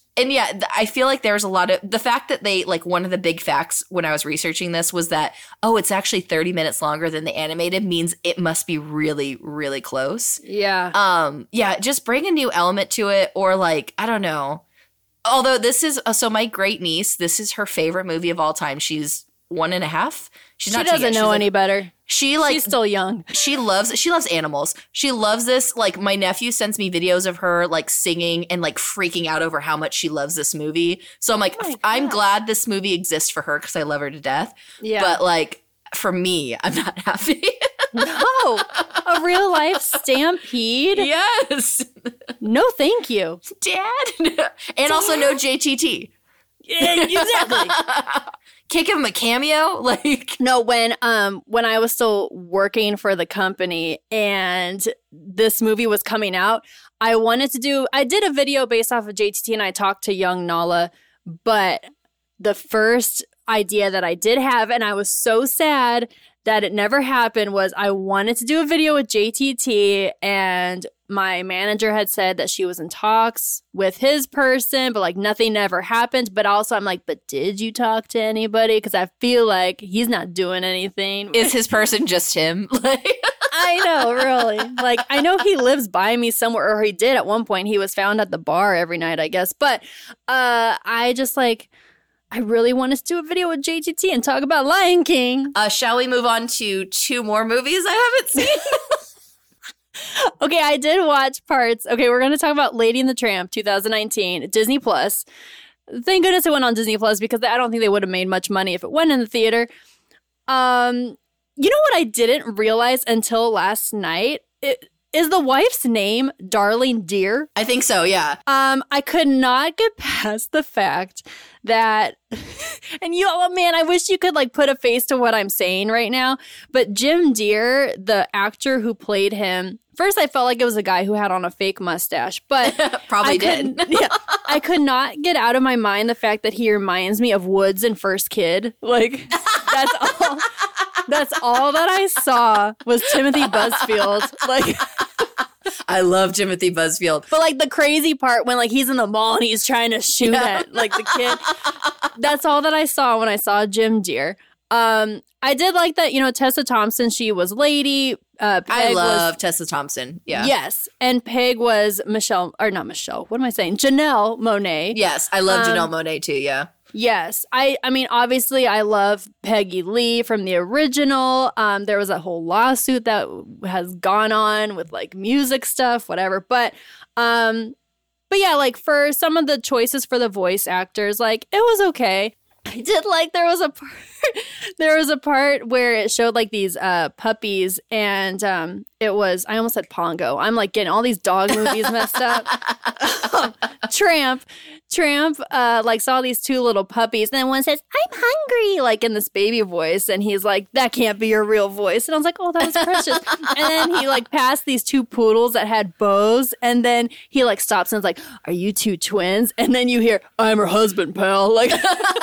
And yeah, I feel like there's a lot of the fact that they like one of the big facts when I was researching this was that, oh, it's actually 30 minutes longer than the animated means it must be really, really close. Yeah. Yeah, just bring a new element to it or like, I don't know. Although this is, so my great niece, this is her favorite movie of all time. She's 1.5. She's not she doesn't know any better. She's still young. She loves animals. She loves this. Like my nephew sends me videos of her like singing and like freaking out over how much she loves this movie. So I'm like, I'm glad this movie exists for her because I love her to death. Yeah. But like for me, I'm not happy. No, a real life Stampede? Yes. No, thank you, Dad. And also no JTT. Yeah, exactly. Can't give him a cameo? Like no, when I was still working for the company and this movie was coming out, I did a video based off of JTT and I talked to young Nala, but the first idea that I did have, and I was so sad that it never happened, was I wanted to do a video with JTT, and my manager had said that she was in talks with his person, but like nothing ever happened. But also I'm like, but did you talk to anybody? Because I feel like he's not doing anything. Is his person just him? I know, really. Like, I know he lives by me somewhere, or he did at one point. He was found at the bar every night, I guess. But I just like, I really want us to do a video with JTT and talk about Lion King. Shall we move on to 2 more movies I haven't seen? Okay, I did watch parts. Okay, we're going to talk about Lady and the Tramp 2019, Disney Plus. Thank goodness it went on Disney Plus because I don't think they would have made much money if it went in the theater. You know what I didn't realize until last night? Is the wife's name Darling Deer? I think so, yeah. I could not get past the fact that, and oh man, I wish you could like put a face to what I'm saying right now. But Jim Deere, the actor who played him, first I felt like it was a guy who had on a fake mustache, but probably did. Yeah, I could not get out of my mind the fact that he reminds me of Woods in First Kid. Like that's all. That's all that I saw was Timothy Busfield. Like, I love Timothy Busfield. But like the crazy part when like he's in the mall and he's trying to shoot at like the kid. That's all that I saw when I saw Jim Deere. I did like that, you know, Tessa Thompson, she was Lady. I love Tessa Thompson. Yeah. Yes. And Peg was Janelle Monáe. Yes. I love Janelle Monáe too. Yeah. Yes. I mean, obviously, I love Peggy Lee from the original. There was a whole lawsuit that has gone on with like music stuff, whatever. But yeah, like for some of the choices for the voice actors, like it was okay. I did like there was a part where it showed like these puppies and it was, I almost said Pongo. I'm like getting all these dog movies messed up. Tramp like saw these 2 little puppies and then one says, "I'm hungry," like in this baby voice, and he's like, "That can't be your real voice." And I was like, "Oh, that was precious." And then he like passed these 2 poodles that had bows, and then he like stops and is like, "Are you 2 twins?" And then you hear, "I'm her husband, pal." Like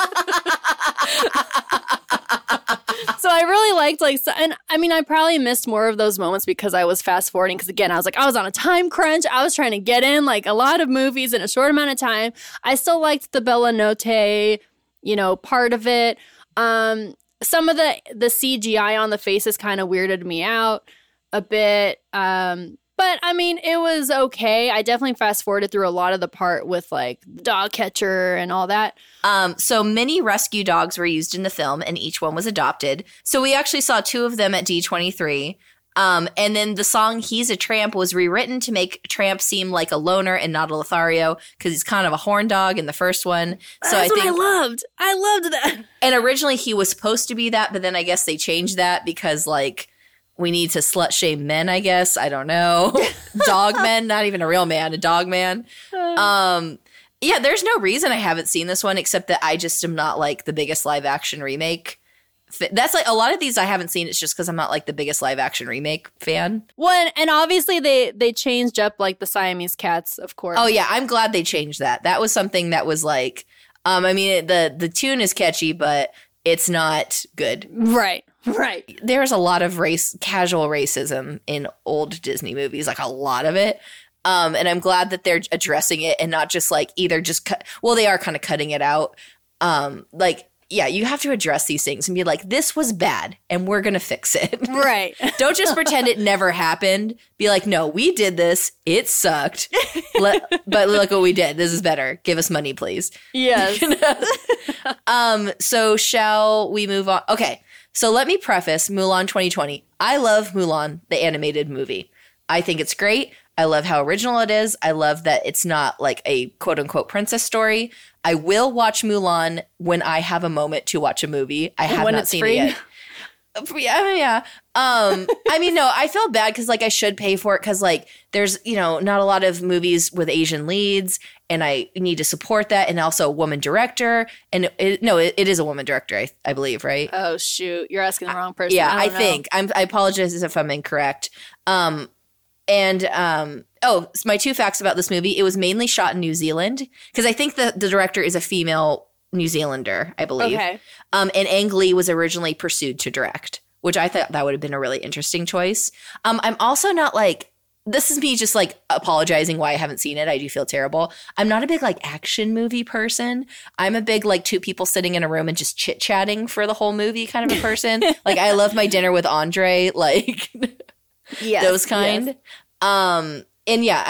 so I really liked and I mean, I probably missed more of those moments because I was fast forwarding. Because again, I was on a time crunch. I was trying to get in like a lot of movies in a short amount of time. I still liked the Bella Notte, you know, part of it. Some of the CGI on the faces kind of weirded me out a bit. But I mean, it was okay. I definitely fast forwarded through a lot of the part with like the dog catcher and all that. So many rescue dogs were used in the film and each one was adopted. So we actually saw 2 of them at D23. And then the song He's a Tramp was rewritten to make Tramp seem like a loner and not a Lothario because he's kind of a horn dog in the first one. So That's what I loved. I loved that. And originally he was supposed to be that, but then I guess they changed that because like we need to slut shame men, I guess. I don't know. Dog men, not even a real man, a dog man. Yeah, there's no reason I haven't seen this one except that I just am not like the biggest live action remake. That's like a lot of these I haven't seen. It's just because I'm not like the biggest live action remake fan. Well, and obviously they changed up like the Siamese cats, of course. Oh yeah, I'm glad they changed that. That was something that was like, I mean, the tune is catchy, but it's not good. Right. There's a lot of casual racism in old Disney movies, like a lot of it. And I'm glad that they're addressing it and not just like either just they are kind of cutting it out. Yeah, you have to address these things and be like, this was bad and we're going to fix it. Right. Don't just pretend it never happened. Be like, no, we did this. It sucked. But look what we did. This is better. Give us money, please. Yes. So shall we move on? Okay. So let me preface Mulan 2020. I love Mulan, the animated movie. I think it's great. I love how original it is. I love that it's not like a quote unquote princess story. I will watch Mulan when I have a moment to watch a movie. I have not seen it yet. Yeah. I mean, no, I feel bad because like I should pay for it because like there's, not a lot of movies with Asian leads and I need to support that. And also a woman director. And it is a woman director, I believe, right? Oh, shoot. You're asking the wrong person. Yeah, I think. I apologize if I'm incorrect. So my 2 facts about this movie, it was mainly shot in New Zealand because I think the director is a female New Zealander, I believe. Okay. And Ang Lee was originally pursued to direct, which I thought that would have been a really interesting choice. I'm also not like, this is me just like apologizing why I haven't seen it. I do feel terrible. I'm not a big like action movie person. I'm a big like 2 people sitting in a room and just chit chatting for the whole movie kind of a person. Like I love my dinner with Andre, like those kind. Yes. And yeah,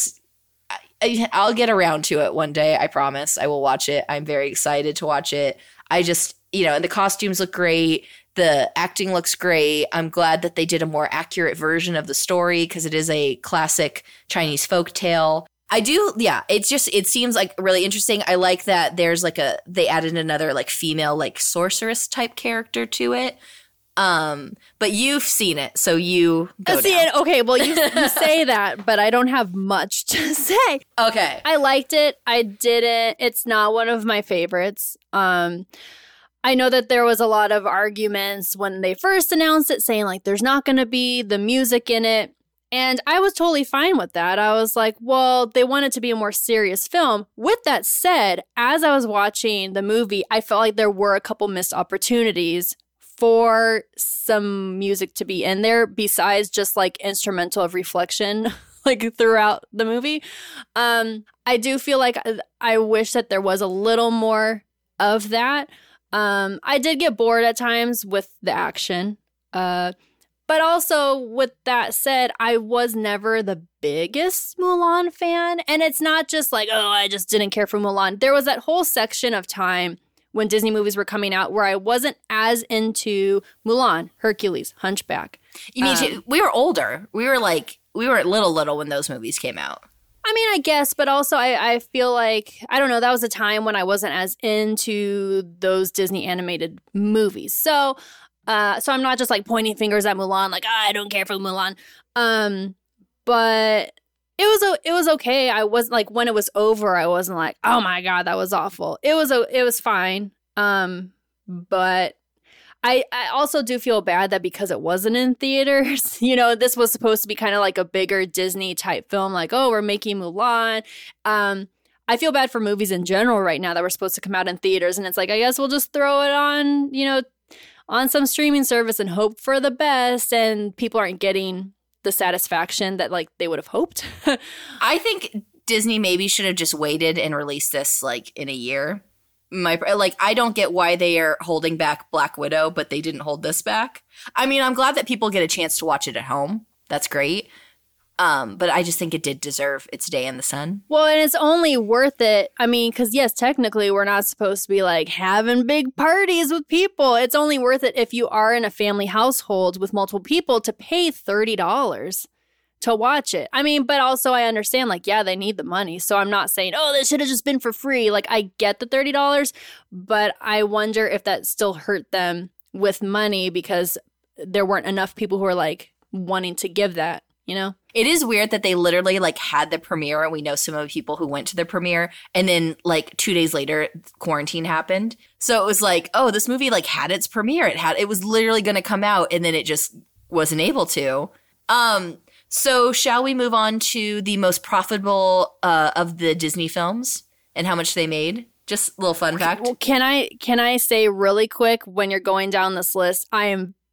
I'll get around to it one day. I promise. I will watch it. I'm very excited to watch it. I just, and the costumes look great. The acting looks great. I'm glad that they did a more accurate version of the story because it is a classic Chinese folk tale. I do, yeah. It seems like really interesting. I like that there's like they added another like female like sorceress type character to it. But you've seen it, so you go see it. Okay, well you say that, but I don't have much to say. Okay. I liked it. I didn't. It's not one of my favorites. I know that there was a lot of arguments when they first announced it saying like there's not going to be the music in it. And I was totally fine with that. I was like, well, they want it to be a more serious film. With that said, as I was watching the movie, I felt like there were a couple missed opportunities for some music to be in there besides just like instrumental of reflection like throughout the movie. I do feel like I wish that there was a little more of that. I did get bored at times with the action. But also with that said, I was never the biggest Mulan fan. And it's not just like, oh, I just didn't care for Mulan. There was that whole section of time when Disney movies were coming out where I wasn't as into Mulan, Hercules, Hunchback. You mean we were older. We were little when those movies came out. I mean, I guess, but also I feel like, I don't know, that was a time when I wasn't as into those Disney animated movies. So I'm not just like pointing fingers at Mulan, like, I don't care for Mulan. But it was okay. I was like, when it was over, I wasn't like, oh my God, that was awful. It was fine. But I also do feel bad that because it wasn't in theaters, this was supposed to be kind of like a bigger Disney type film, like, oh, we're making Mulan. I feel bad for movies in general right now that were supposed to come out in theaters. And it's like, I guess we'll just throw it on, on some streaming service and hope for the best. And people aren't getting the satisfaction that like they would have hoped. I think Disney maybe should have just waited and released this like in a year. I don't get why they are holding back Black Widow, but they didn't hold this back. I mean, I'm glad that people get a chance to watch it at home. That's great. But I just think it did deserve its day in the sun. Well, and it's only worth it. I mean, because yes, technically we're not supposed to be like having big parties with people. It's only worth it if you are in a family household with multiple people to pay $30 to watch it. I mean, but also I understand like, yeah, they need the money. So I'm not saying, oh, this should have just been for free. Like I get the $30, but I wonder if that still hurt them with money because there weren't enough people who were like wanting to give that, It is weird that they literally like had the premiere and we know some of the people who went to the premiere and then like 2 days later quarantine happened. So it was like, oh, this movie like had its premiere. It was literally going to come out and then it just wasn't able to. So shall we move on to the most profitable of the Disney films and how much they made? Just a little fun fact. Well, can I say really quick when you're going down this list, I am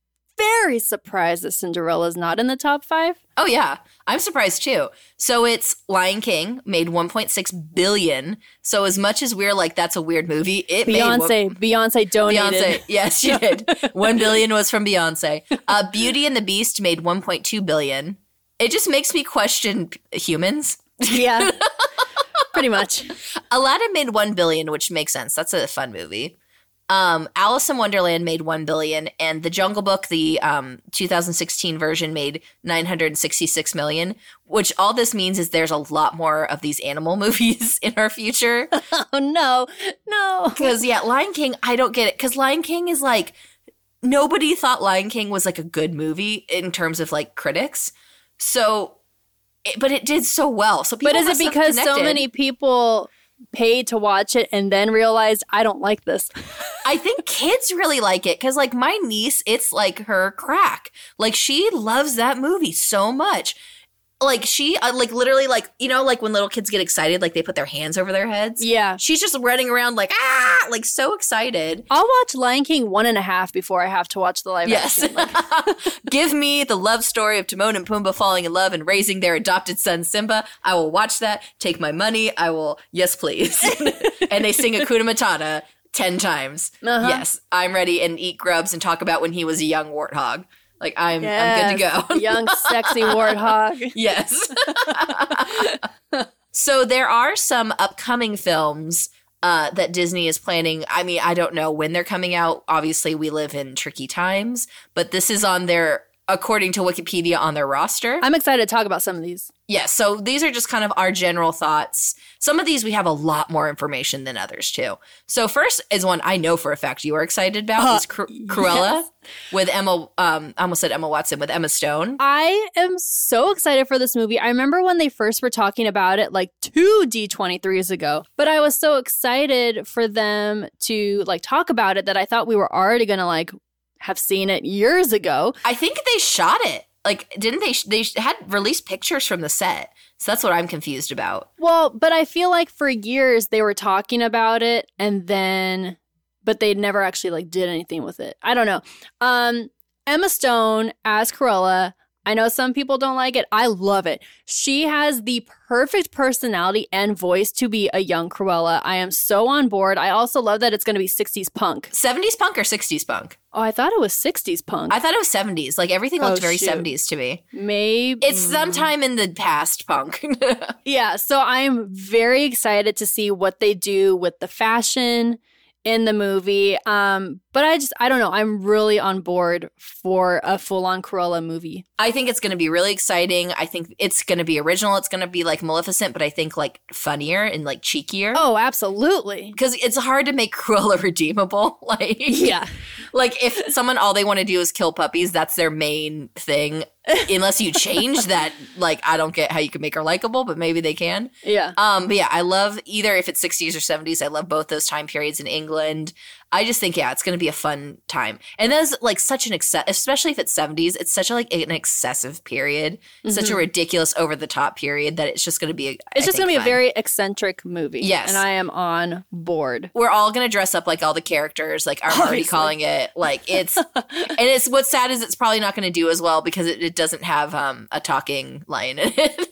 very surprised that Cinderella's not in the top 5. Oh, yeah. I'm surprised, too. So it's Lion King, made $1.6 billion. So as much as we're like, that's a weird movie, it Beyonce donated. Beyonce, yes, she did. $1 billion was from Beyonce. Beauty and the Beast made $1.2 billion. It just makes me question humans. Yeah, pretty much. Aladdin made $1 billion, which makes sense. That's a fun movie. Alice in Wonderland made $1 billion, and The Jungle Book, the 2016 version, made $966 million. Which all this means is there's a lot more of these animal movies in our future. Oh no! Because Lion King, I don't get it. Because Lion King is like, nobody thought Lion King was like a good movie in terms of like critics. So, but it did so well. So, people but is it because so many people paid to watch it and then realized I don't like this? I think kids really like it because, like, my niece, it's like her crack. Like, she loves that movie so much. Like, she, like, literally, like, you know, like when little kids get excited, like, they put their hands over their heads. Yeah. She's just running around like, like, so excited. I'll watch Lion King 1.5 before I have to watch the live action. Yes. Give me the love story of Timon and Pumbaa falling in love and raising their adopted son, Simba. I will watch that. Take my money. I will, yes, please. And they sing Hakuna Matata 10 times. Uh-huh. Yes, I'm ready, and eat grubs and talk about when he was a young warthog. Like, I'm good to go. Young, sexy warthog. Yes. So there are some upcoming films that Disney is planning. I mean, I don't know when they're coming out. Obviously, we live in tricky times, but this is on their, according to Wikipedia, on their roster. I'm excited to talk about some of these. Yes, so these are just kind of our general thoughts. Some of these we have a lot more information than others, too. So first is one I know for a fact you are excited about, is Cruella, yes, with Emma, I almost said Emma Watson, with Emma Stone. I am so excited for this movie. I remember when they first were talking about it like 2 D23s ago, but I was so excited for them to like talk about it that I thought we were already going to like have seen it years ago. I think they shot it. Like, didn't they? They had released pictures from the set. So that's what I'm confused about. Well, but I feel like for years they were talking about it and then, but they never actually like did anything with it. I don't know. Emma Stone as Cruella. I know some people don't like it. I love it. She has the perfect personality and voice to be a young Cruella. I am so on board. I also love that it's going to be 60s punk. 70s punk or 60s punk? Oh, I thought it was 60s punk. I thought it was 70s. Like, everything looked very 70s to me. Maybe. It's sometime in the past punk. Yeah, so I'm very excited to see what they do with the fashion in the movie. But I don't know. I'm really on board for a full-on Cruella movie. I think it's going to be really exciting. I think it's going to be original. It's going to be like Maleficent, but I think like funnier and like cheekier. Oh, absolutely. Because it's hard to make Cruella redeemable. Like, yeah. Like, if someone, all they want to do is kill puppies, that's their main thing. Unless you change that, like, I don't get how you can make her likable, but maybe they can. Yeah. But yeah, I love either if it's 60s or 70s. I love both those time periods in England. I just think, yeah, it's going to be a fun time. And that's like such an especially if it's 70s, it's such a, like an excessive period, such a ridiculous over the top period that it's just going to be, it's just going to be a very eccentric movie. Yes. And I am on board. We're all going to dress up like all the characters. Like, I'm already calling it. Like, it's, and it's, what's sad is it's probably not going to do as well because it doesn't have a talking lion in it.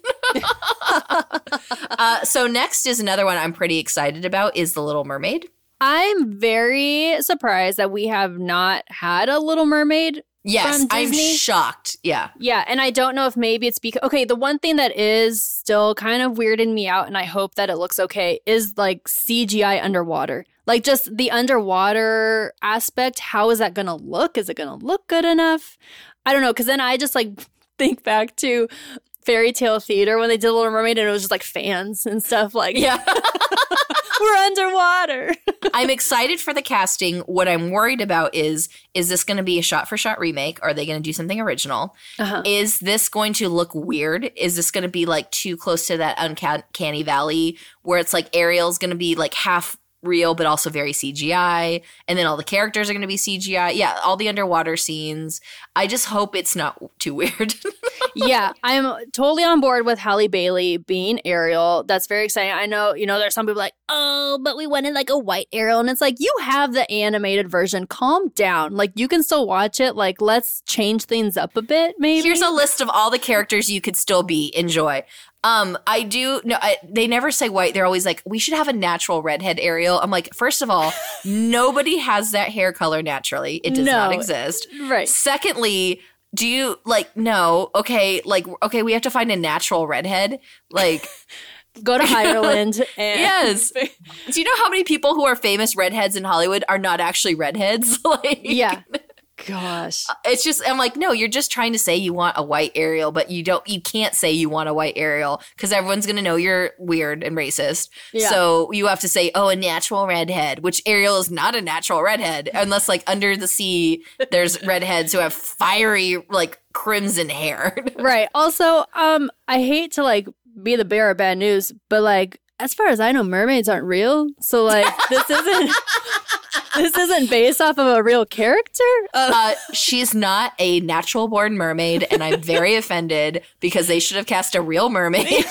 So next is another one I'm pretty excited about is The Little Mermaid. I'm very surprised that we have not had a Little Mermaid. Yes, I'm shocked. Yeah. Yeah, and I don't know if maybe it's because, okay, the one thing that is still kind of weirding me out, and I hope that it looks okay, is like CGI underwater. Like just the underwater aspect, how is that going to look? Is it going to look good enough? I don't know, because then I just like think back to Fairy Tale Theater when they did Little Mermaid and it was just like fans and stuff like, yeah. We're underwater. I'm excited for the casting. What I'm worried about is this going to be a shot-for-shot remake? Are they going to do something original? Uh-huh. Is this going to look weird? Is this going to be like too close to that uncanny valley where it's like Ariel's going to be like half real but also very CGI, and then all the characters are going to be CGI? Yeah, all the underwater scenes. I just hope it's not too weird. Yeah, I'm totally on board with Halle Bailey being Ariel. That's very exciting. I know, there's some people like, oh, but we wanted like a white Ariel. And it's like, you have the animated version. Calm down. Like, you can still watch it. Like, let's change things up a bit, maybe. Here's a list of all the characters you could still be. Enjoy. They never say white. They're always like, we should have a natural redhead Ariel. I'm like, first of all, nobody has that hair color naturally. It does not exist. Right. Secondly, do you no? Okay, we have to find a natural redhead. Like, go to Ireland. And yes. Do you know how many people who are famous redheads in Hollywood are not actually redheads? Yeah. Gosh. It's just, I'm like, no, you're just trying to say you want a white Ariel, but you can't say you want a white Ariel because everyone's going to know you're weird and racist. Yeah. So you have to say, a natural redhead, which Ariel is not a natural redhead unless like under the sea, there's redheads who have fiery, like crimson hair. Right. Also, I hate to like be the bearer of bad news, but like, as far as I know, mermaids aren't real. So like, this isn't based off of a real character. She's not a natural born mermaid, and I'm very offended because they should have cast a real mermaid.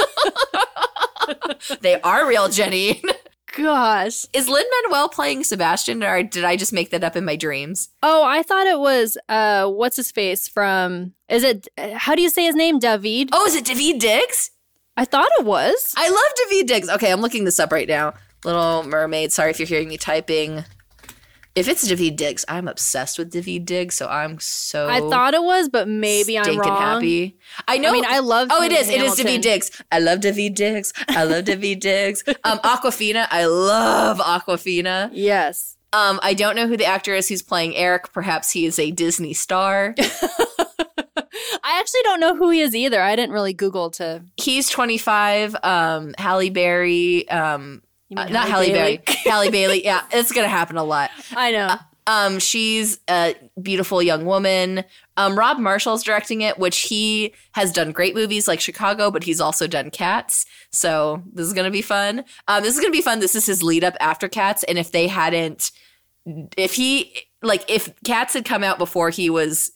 They are real, Jenny. Gosh. Is Lin-Manuel playing Sebastian, or did I just make that up in my dreams? Oh, I thought it was, what's his face from, how do you say his name? David? Oh, is it David Diggs? I thought it was. I love David Diggs. Okay, I'm looking this up right now. Little Mermaid. Sorry if you're hearing me typing. If it's David Diggs, I'm obsessed with David Diggs, so I'm so I thought it was, but maybe I'm wrong. Happy. I know. I mean, I love it is. It is David Diggs. I love David Diggs. I love David Diggs. Awkwafina. I love Awkwafina. Yes. I don't know who the actor is who's playing Eric. Perhaps he is a Disney star. I actually don't know who he is either. I didn't really Google to. He's 25. Halle Berry. Not Halle Berry. Halle Bailey. Yeah, it's going to happen a lot. I know. She's a beautiful young woman. Rob Marshall's directing it, which he has done great movies like Chicago, but he's also done Cats. So this is going to be fun. This is his lead up after Cats. And if Cats had come out before he was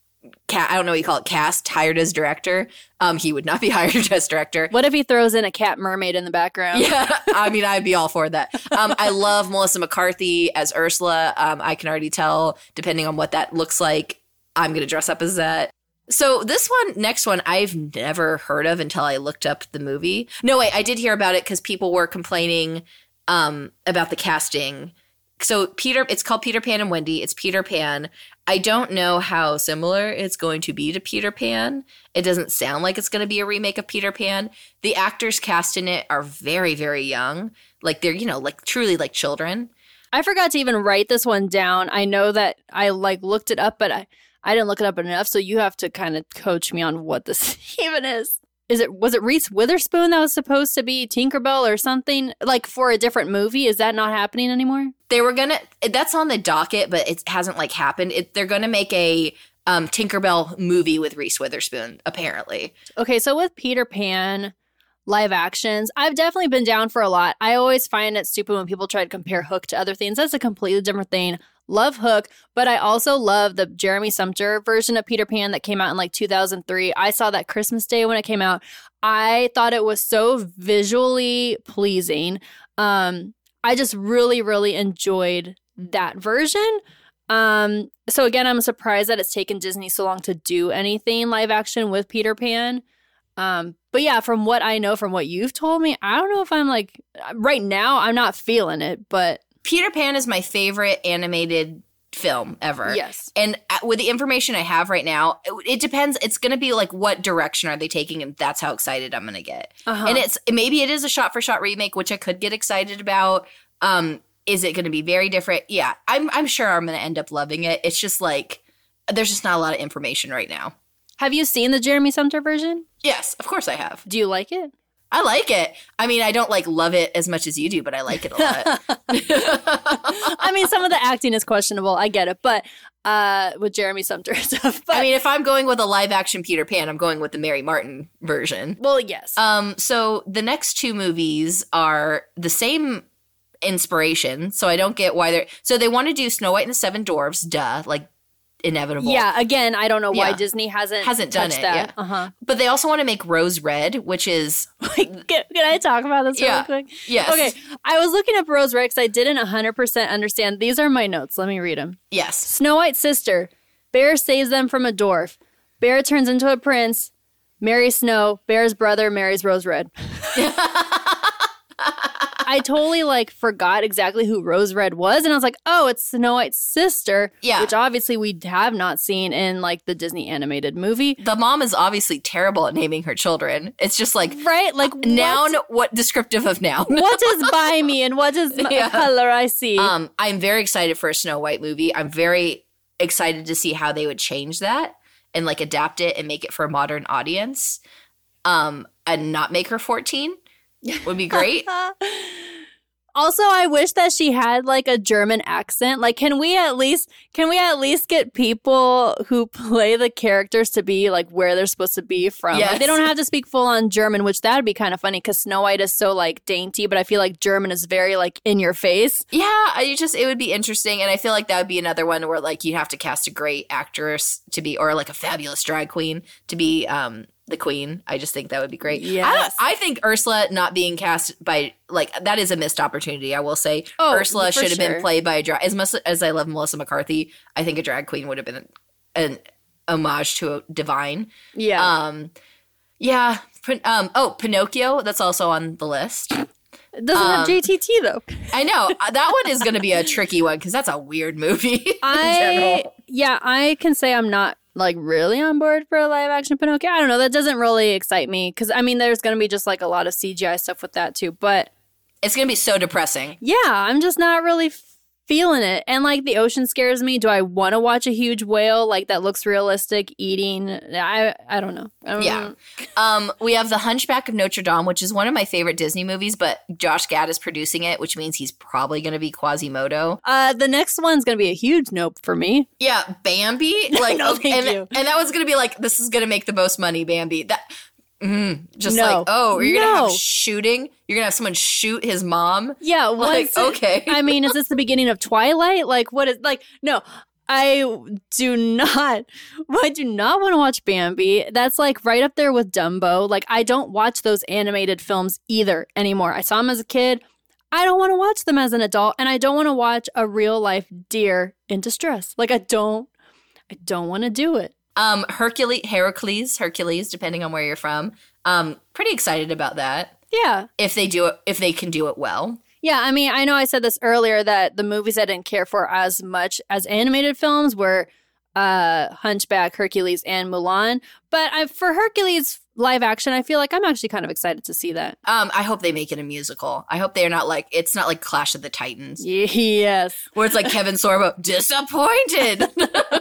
I don't know what you call it, hired as director, he would not be hired as director. What if he throws in a cat mermaid in the background? Yeah, I mean, I'd be all for that. I love Melissa McCarthy as Ursula. I can already tell, depending on what that looks like, I'm going to dress up as that. So next one, I've never heard of until I looked up the movie. No, wait, I did hear about it because people were complaining about the casting. So it's called Peter Pan and Wendy. It's Peter Pan. I don't know how similar it's going to be to Peter Pan. It doesn't sound like it's going to be a remake of Peter Pan. The actors cast in it are very, very young. Like they're, like truly like children. I forgot to even write this one down. I know that I like looked it up, but I didn't look it up enough. So you have to kind of coach me on what this even is. Was it Reese Witherspoon that was supposed to be Tinkerbell or something like for a different movie? Is that not happening anymore? They were that's on the docket, but it hasn't like happened. They're gonna make a Tinkerbell movie with Reese Witherspoon, apparently. Okay, so with Peter Pan live actions, I've definitely been down for a lot. I always find it stupid when people try to compare Hook to other things. That's a completely different thing. Love Hook, but I also love the Jeremy Sumpter version of Peter Pan that came out in like 2003. I saw that Christmas Day when it came out. I thought it was so visually pleasing. I just really, really enjoyed that version. So again, I'm surprised that it's taken Disney so long to do anything live action with Peter Pan. But yeah, from what I know, from what you've told me, I don't know if I'm like, right now, I'm not feeling it, but. Peter Pan is my favorite animated film ever. Yes. And with the information I have right now, it depends. It's going to be like, what direction are they taking? And that's how excited I'm going to get. Uh-huh. And maybe it is a shot-for-shot remake, which I could get excited about. Is it going to be very different? Yeah, I'm sure I'm going to end up loving it. It's just like, there's just not a lot of information right now. Have you seen the Jeremy Sumpter version? Yes, of course I have. Do you like it? I like it. I mean, I don't like love it as much as you do, but I like it a lot. I mean, some of the acting is questionable. I get it. But with Jeremy Sumpter and stuff. But, I mean, if I'm going with a live action Peter Pan, I'm going with the Mary Martin version. Well, yes. So the next two movies are the same inspiration. So I don't get why so they want to do Snow White and the Seven Dwarfs. Duh. Like, inevitable. Yeah, again, I don't know why Yeah. Disney hasn't done touched it. that. Yeah. But they also want to make Rose Red, which is Can I talk about this really Yeah. quick? yes, Okay, I was looking up Rose Red because I didn't 100% understand. These are my notes. Let me read them. yes. Snow White's sister. Bear saves them from a dwarf. Bear turns into a prince. Marries Snow. Bear's brother marries Rose Red. I totally forgot exactly who Rose Red was, and I was like, "Oh, it's Snow White's sister." Yeah. which obviously we have not seen in the Disney animated movie, The mom is obviously terrible at naming her children. It's just like right? noun. What descriptive of noun? What is by me, and what is Yeah. color I see? I'm very excited for a Snow White movie. I'm very excited to see how they would change that and adapt it and make it for a modern audience. And not make her 14 would be great. Also, I wish that she had a German accent. Can we at least get people who play the characters to be where they're supposed to be from? Yes. They don't have to speak full on German, which that'd be kind of funny because Snow White is so dainty, but I feel like German is very in your face. Yeah, it would be interesting, and I feel like that would be another one where you'd have to cast a great actress to be, or a fabulous drag queen to be the queen. I just think that would be great. Yes. I think Ursula not being cast by that is a missed opportunity. I will say Ursula for should have been sure. played by a drag. As much as I love Melissa McCarthy, I think a drag queen would have been an homage to a divine. Yeah. Yeah. Pinocchio. That's also on the list. It doesn't have JTT though. I know that one is going to be a tricky one because that's a weird movie. in general. I can say I'm not really on board for a live action Pinocchio. I don't know. That doesn't really excite me because there's going to be just a lot of CGI stuff with that too. But It's going to be so depressing. yeah, I'm just not really feeling it. And the ocean scares me. Do I want to watch a huge whale that looks realistic eating? I don't know. Yeah. We have The Hunchback of Notre Dame, which is one of my favorite Disney movies, but Josh Gad is producing it, which means he's probably going to be Quasimodo. The next one's going to be a huge nope for me. Yeah, Bambi. No, thank you. And that was going to be this is going to make the most money, Bambi. That just No. you're going to No. have shooting? You're going to have someone shoot his mom? Yeah. Okay. Is this the beginning of Twilight? What is no. I do not want to watch Bambi. That's right up there with Dumbo. I don't watch those animated films either anymore. I saw them as a kid. I don't want to watch them as an adult, and I don't want to watch a real life deer in distress. I don't want to do it. Hercules, depending on where you're from. Pretty excited about that. Yeah. If they can do it well. Yeah, I know I said this earlier that the movies I didn't care for as much as animated films were Hunchback, Hercules, and Mulan. But for Hercules live action, I feel I'm actually kind of excited to see that. I hope they make it a musical. I hope they're not it's not like Clash of the Titans. Yes. Where it's Kevin Sorbo, disappointed.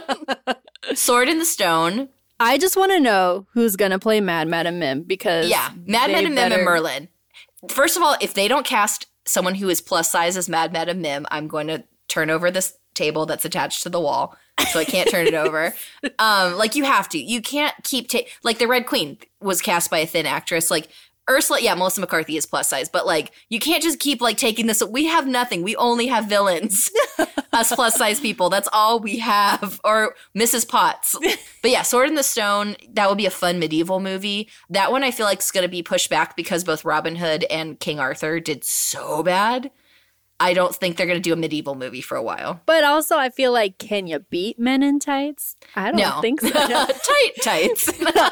Sword in the Stone. I just want to know who's going to play Mad Madam Mim because Mad Madam Mim and Merlin. First of all, if they don't cast someone who is plus size as Mad Madam Mim, I'm going to turn over this table that's attached to the wall, so I can't turn it over. You have to. You can't keep the Red Queen was cast by a thin actress. Ursula, Melissa McCarthy is plus size, but you can't just keep taking this. We have nothing. We only have villains. Us plus size people. That's all we have. Or Mrs. Potts. But yeah, Sword in the Stone, that would be a fun medieval movie. That one I feel is going to be pushed back because both Robin Hood and King Arthur did so bad. I don't think they're going to do a medieval movie for a while. But also, I feel can you beat Men in Tights? I don't think so. Tights.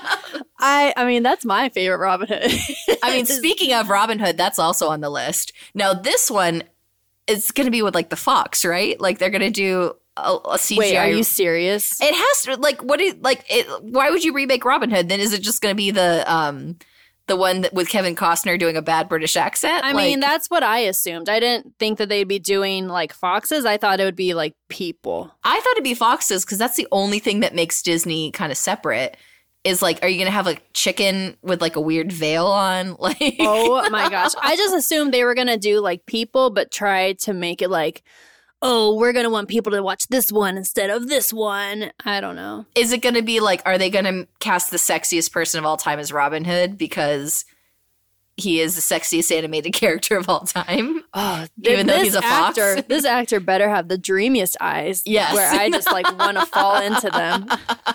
That's my favorite Robin Hood. Speaking of Robin Hood, that's also on the list. Now, this one is going to be with the Fox, right? They're going to do a CGI. Wait, are you serious? It has to. Why would you remake Robin Hood? Then is it just going to be the one with Kevin Costner doing a bad British accent? That's what I assumed. I didn't think that they'd be doing foxes. I thought it would be people. I thought it'd be foxes because that's the only thing that makes Disney kind of separate. Is are you going to have a chicken with a weird veil on? Oh my gosh. I just assumed they were going to do people, but try to make it we're going to want people to watch this one instead of this one. I don't know. Is it going to be are they going to cast the sexiest person of all time as Robin Hood? Because he is the sexiest animated character of all time. Oh, Even though he's a fox. This actor better have the dreamiest eyes. Yes. Where I just like want to fall into them.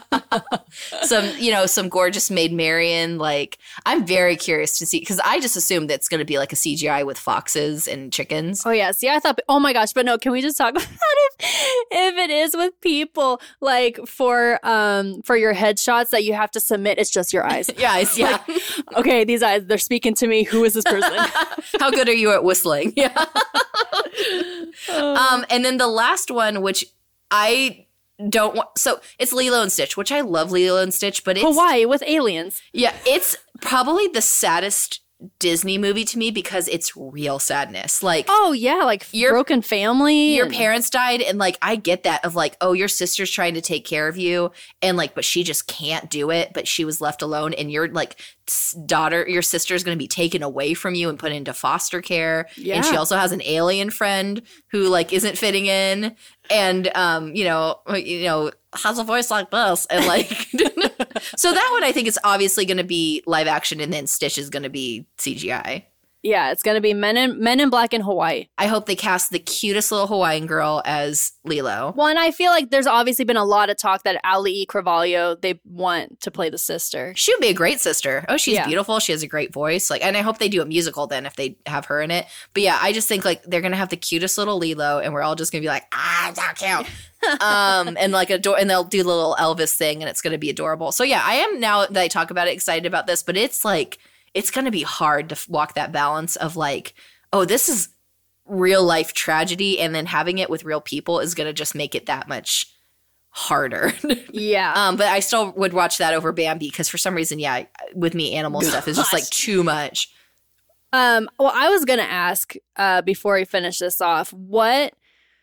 Some gorgeous Maid Marian. Like, I'm very curious to see, because I just assumed it's going to be like a CGI with foxes and chickens. Oh yeah, see, I thought, oh my gosh, but no, can we just talk about if it is with people, like for your headshots that you have to submit, it's just your eyes. Yeah, yeah. Like, okay, these eyes, they're speaking to me. Who is this person? How good are you at whistling? Yeah. And then the last one, which I don't want. So it's Lilo and Stitch, which I love Lilo and Stitch, but it's Hawaii with aliens. Yeah, it's probably the saddest Disney movie to me because it's real sadness. Like, oh yeah, like broken family. Your parents died, and like I get that of like, oh, your sister's trying to take care of you, and like, but she just can't do it. But she was left alone, and your like your sister's going to be taken away from you and put into foster care. Yeah. And she also has an alien friend who like isn't fitting in, and has a voice like this, and like so that one I think is obviously going to be live action, and then Stitch is going to be CGI. Yeah, it's going to be Men in Black in Hawaii. I hope they cast the cutest little Hawaiian girl as Lilo. Well, and I feel like there's obviously been a lot of talk that Ali Carvalho, they want to play the sister. She would be a great sister. Oh, she's beautiful. She has a great voice. Like, and I hope they do a musical then if they have her in it. But yeah, I just think like they're going to have the cutest little Lilo, and we're all just going to be like, so cute. And like and they'll do the little Elvis thing, and it's going to be adorable. So yeah, I am, now that I talk about it, excited about this, but it's like, it's going to be hard to walk that balance of like, oh, this is real life tragedy, and then having it with real people is going to just make it that much harder. Yeah. But I still would watch that over Bambi because for some reason, yeah, with me, animal stuff is just like too much. Well, I was going to ask before we finish this off, what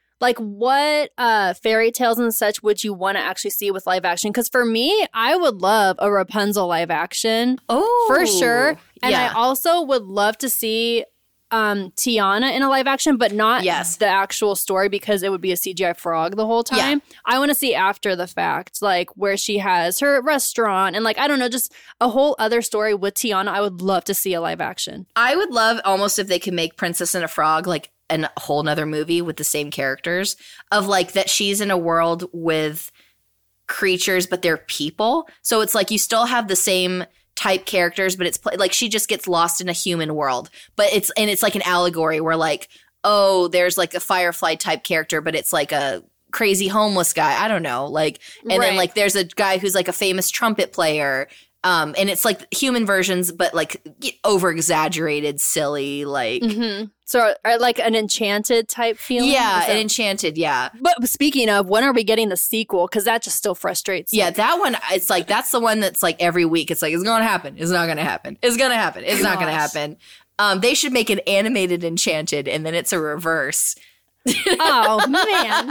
fairy tales and such would you want to actually see with live action? Because for me, I would love a Rapunzel live action. Oh, for sure. And yeah. I also would love to see Tiana in a live action, but not the actual story, because it would be a CGI frog the whole time. Yeah. I want to see after the fact, like where she has her restaurant and like, I don't know, just a whole other story with Tiana. I would love to see a live action. I would love almost if they could make Princess and a Frog like a whole nother movie with the same characters, of like that she's in a world with creatures, but they're people. So it's like you still have the same type characters, but it's like she just gets lost in a human world. But it's like an allegory where like, oh, there's like a Firefly type character, but it's like a crazy homeless guy. I don't know. Like, and then like there's a guy who's like a famous trumpet player. And it's like human versions, but like over exaggerated, silly, like. Mm-hmm. So like an Enchanted type feeling? Yeah, an Enchanted, yeah. But speaking of, when are we getting the sequel? Because that just still frustrates me. Yeah, that one, it's like, that's the one that's like every week. It's like, it's going to happen. It's not going to happen. It's going to happen. It's not going to happen. They should make an animated Enchanted, and then it's a reverse. Oh, man.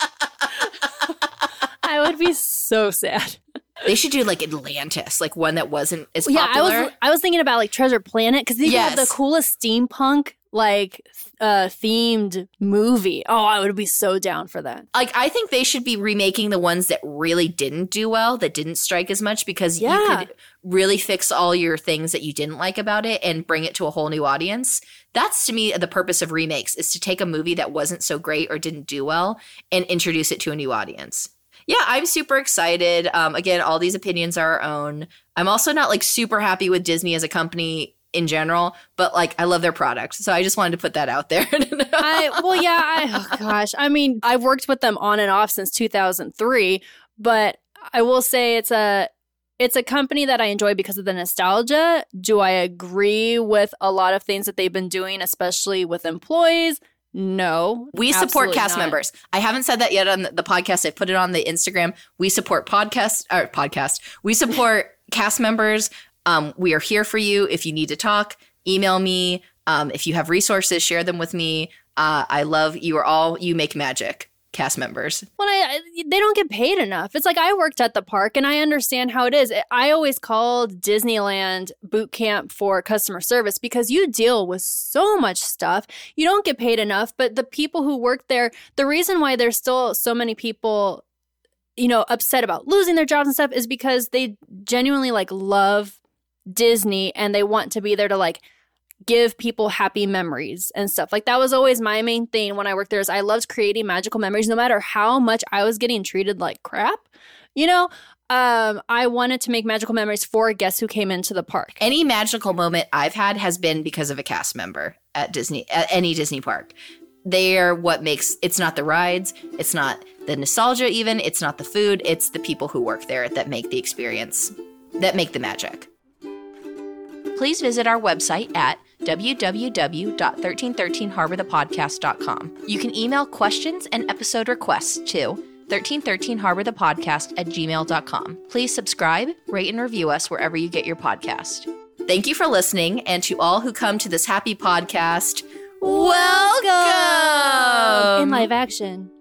I would be so sad. They should do like Atlantis, like one that wasn't as popular. Yeah, I was thinking about like Treasure Planet, because they have the coolest steampunk like themed movie. Oh, I would be so down for that. Like, I think they should be remaking the ones that really didn't do well, that didn't strike as much, because you could really fix all your things that you didn't like about it and bring it to a whole new audience. That's, to me, the purpose of remakes, is to take a movie that wasn't so great or didn't do well and introduce it to a new audience. Yeah, I'm super excited. Again, all these opinions are our own. I'm also not like super happy with Disney as a company in general, but like I love their product. So I just wanted to put that out there. Oh gosh. I mean, I've worked with them on and off since 2003, but I will say it's a company that I enjoy because of the nostalgia. Do I agree with a lot of things that they've been doing, especially with employees? No. We support cast members. I haven't said that yet on the podcast. I put it on the Instagram. We support podcast. We support cast members. We are here for you. If you need to talk, email me. If you have resources, share them with me. I love you. You make magic. Cast members. Well, they don't get paid enough. It's like, I worked at the park and I understand how it is. I always called Disneyland boot camp for customer service, because you deal with so much stuff. You don't get paid enough, but the people who work there, the reason why there's still so many people, upset about losing their jobs and stuff, is because they genuinely like love Disney and they want to be there to like give people happy memories and stuff. Like that was always my main thing when I worked there is I loved creating magical memories no matter how much I was getting treated like crap. You know, I wanted to make magical memories for guests who came into the park. Any magical moment I've had has been because of a cast member at any Disney park. They are what makes, it's not the rides, it's not the nostalgia even, it's not the food, it's the people who work there that make the experience, that make the magic. Please visit our website at www.1313harborthepodcast.com. You can email questions and episode requests to 1313harborthepodcast@gmail.com. Please subscribe, rate, and review us wherever you get your podcast. Thank you for listening, and to all who come to this happy podcast, welcome! In live action.